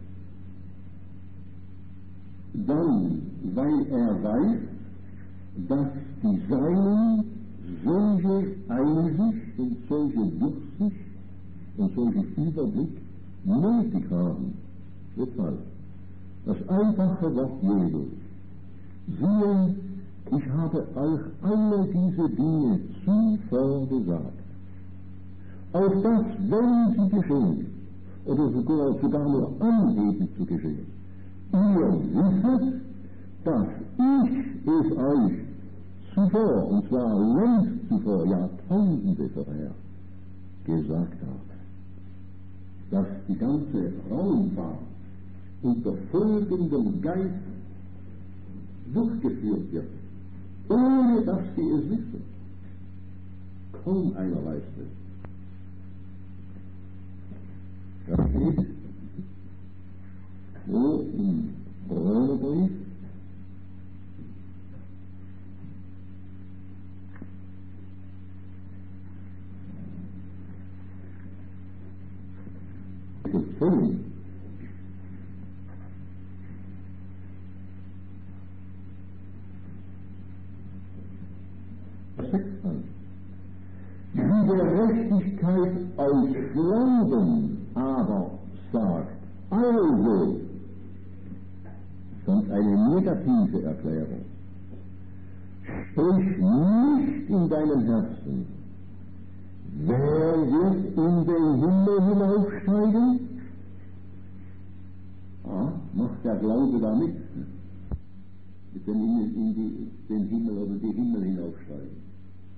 dann, weil er weiß, dass die Seinen solche Einsicht und solche Durchsicht und solchen Überblick nötig haben. Deshalb, das einfache Wort Jesu, siehe, ich habe euch alle diese Dinge zuvor gesagt, auf das, wenn sie geschehen, oder sogar, sogar nur anheben zu geschehen, ihr wisset, dass ich es euch zuvor, und zwar längst zuvor, Jahrtausende vorher, gesagt habe, dass die ganze Raumfahrt unter folgendem Geist durchgeführt wird, ohne dass sie es wissen. Kaum einer weiß es. Das steht so im Römerbrief, gefüllt. sechs an. Die Gerechtigkeit aus Glauben aber sagt, also, sonst eine negative Erklärung, sprich nicht in deinem Herzen, wer wird in den Himmel hinaufsteigen? Ah, macht der Glaube da mit? Mit dem in, in die, den Himmel oder die Himmel hinaufsteigen.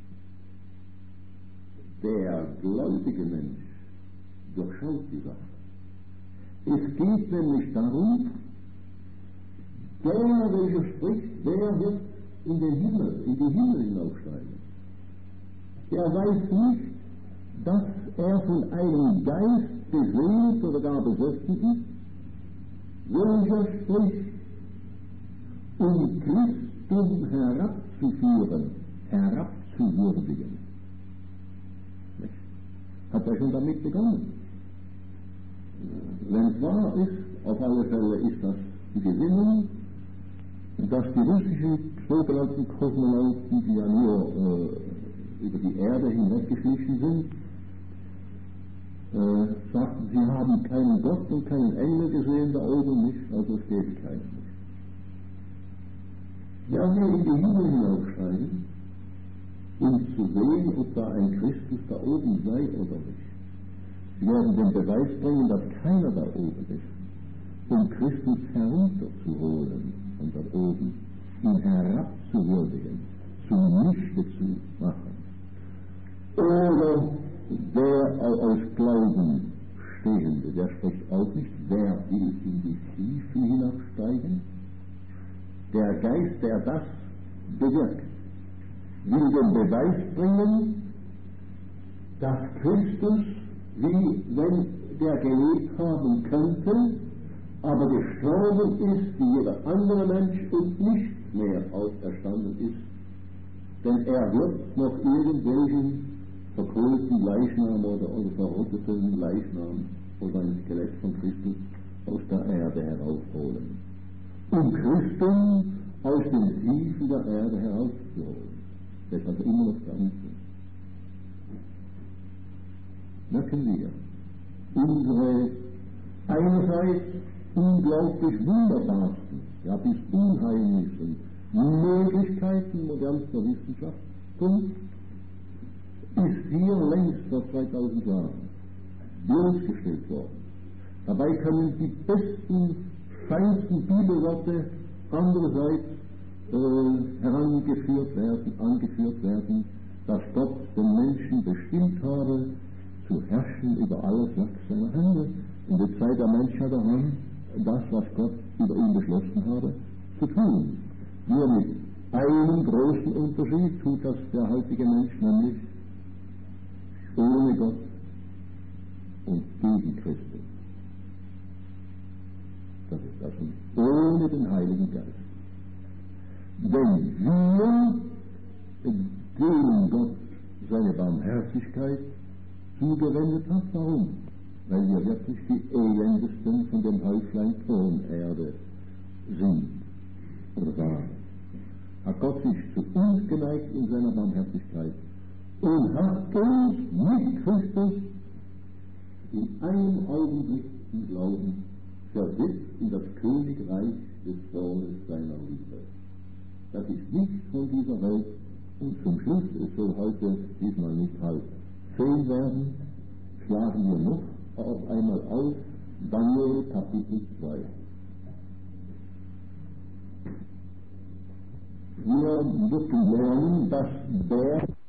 Der gläubige Mensch durchschaut die Sache. Es geht nämlich darum, der, welcher spricht, der wird in den Himmel, in die Himmel hinaufsteigen. Der weiß nicht, dass er von einem Geist beseelt oder gar besessen ist, welcher spricht, um Christum herabzuführen, herabzuwürdigen. Hat er schon damit begonnen? Wenn es wahr ist, auf alle Fälle ist das die Gesinnung, dass die russischen sogenannten Kosmonauten, die ja nur äh, über die Erde hinweggeschlichen sind, äh, sagten, sie haben keinen Gott und keinen Engel gesehen da oben nicht, also es gäbe keinen nicht. Ja, wir in die Himmel hinaufsteigen, um zu sehen, ob da ein Christus da oben sei oder nicht. Sie werden den Beweis bringen, dass keiner da oben ist, um Christus herunterzuholen von da oben, ihn herabzuwürdigen, zunichte zu machen. Oder der aus Glauben Stehende, der spricht auch nicht, wer will in die Tiefe hinabsteigen? Der Geist, der das bewirkt, will den Beweis bringen, dass Christus, wie wenn der gelebt haben könnte, aber gestorben ist, wie jeder andere Mensch und nicht mehr auferstanden ist. Denn er wird noch irgendwelchen verkohlten Leichnam oder, oder verrotteten Leichnam oder ein Skelett von Christus aus der Erde heraufholen, um Christus aus den Tiefen der Erde herauszuholen. Das ist also immer noch der Umstand. Merken wir, unsere einerseits unglaublich wunderbarsten, ja bis unheimlichsten Möglichkeiten modernster Wissenschaft, Punkt, ist hier längst vor zweitausend Jahren bloßgestellt worden. Dabei können die besten, feinsten Bibelworte andererseits äh, herangeführt werden, angeführt werden, dass Gott den Menschen bestimmt habe, zu herrschen über alles Werk seiner Hände. Und jetzt sei der Mensch ja daran, das, was Gott über ihn beschlossen habe, zu tun. Nur mit einem großen Unterschied tut das der heutige Mensch, nämlich ohne Gott und gegen Christus. Das ist das, und ohne den Heiligen Geist. Denn wir, denen Gott seine Barmherzigkeit zugewendet hat, warum? Weil wir wirklich die elendesten von dem Häuflein Tonerde sind oder waren. Hat Gott sich zu uns geneigt in seiner Barmherzigkeit und hat uns mit Christus in einem Augenblick im Glauben versetzt in das Königreich des Sohnes seiner Liebe. Das ist nicht von dieser Welt, und zum Schluss, es soll heute diesmal nicht halb zehn werden, schlagen wir noch auf einmal auf Daniel Kapitel zwei. Wir dürfen lernen, dass der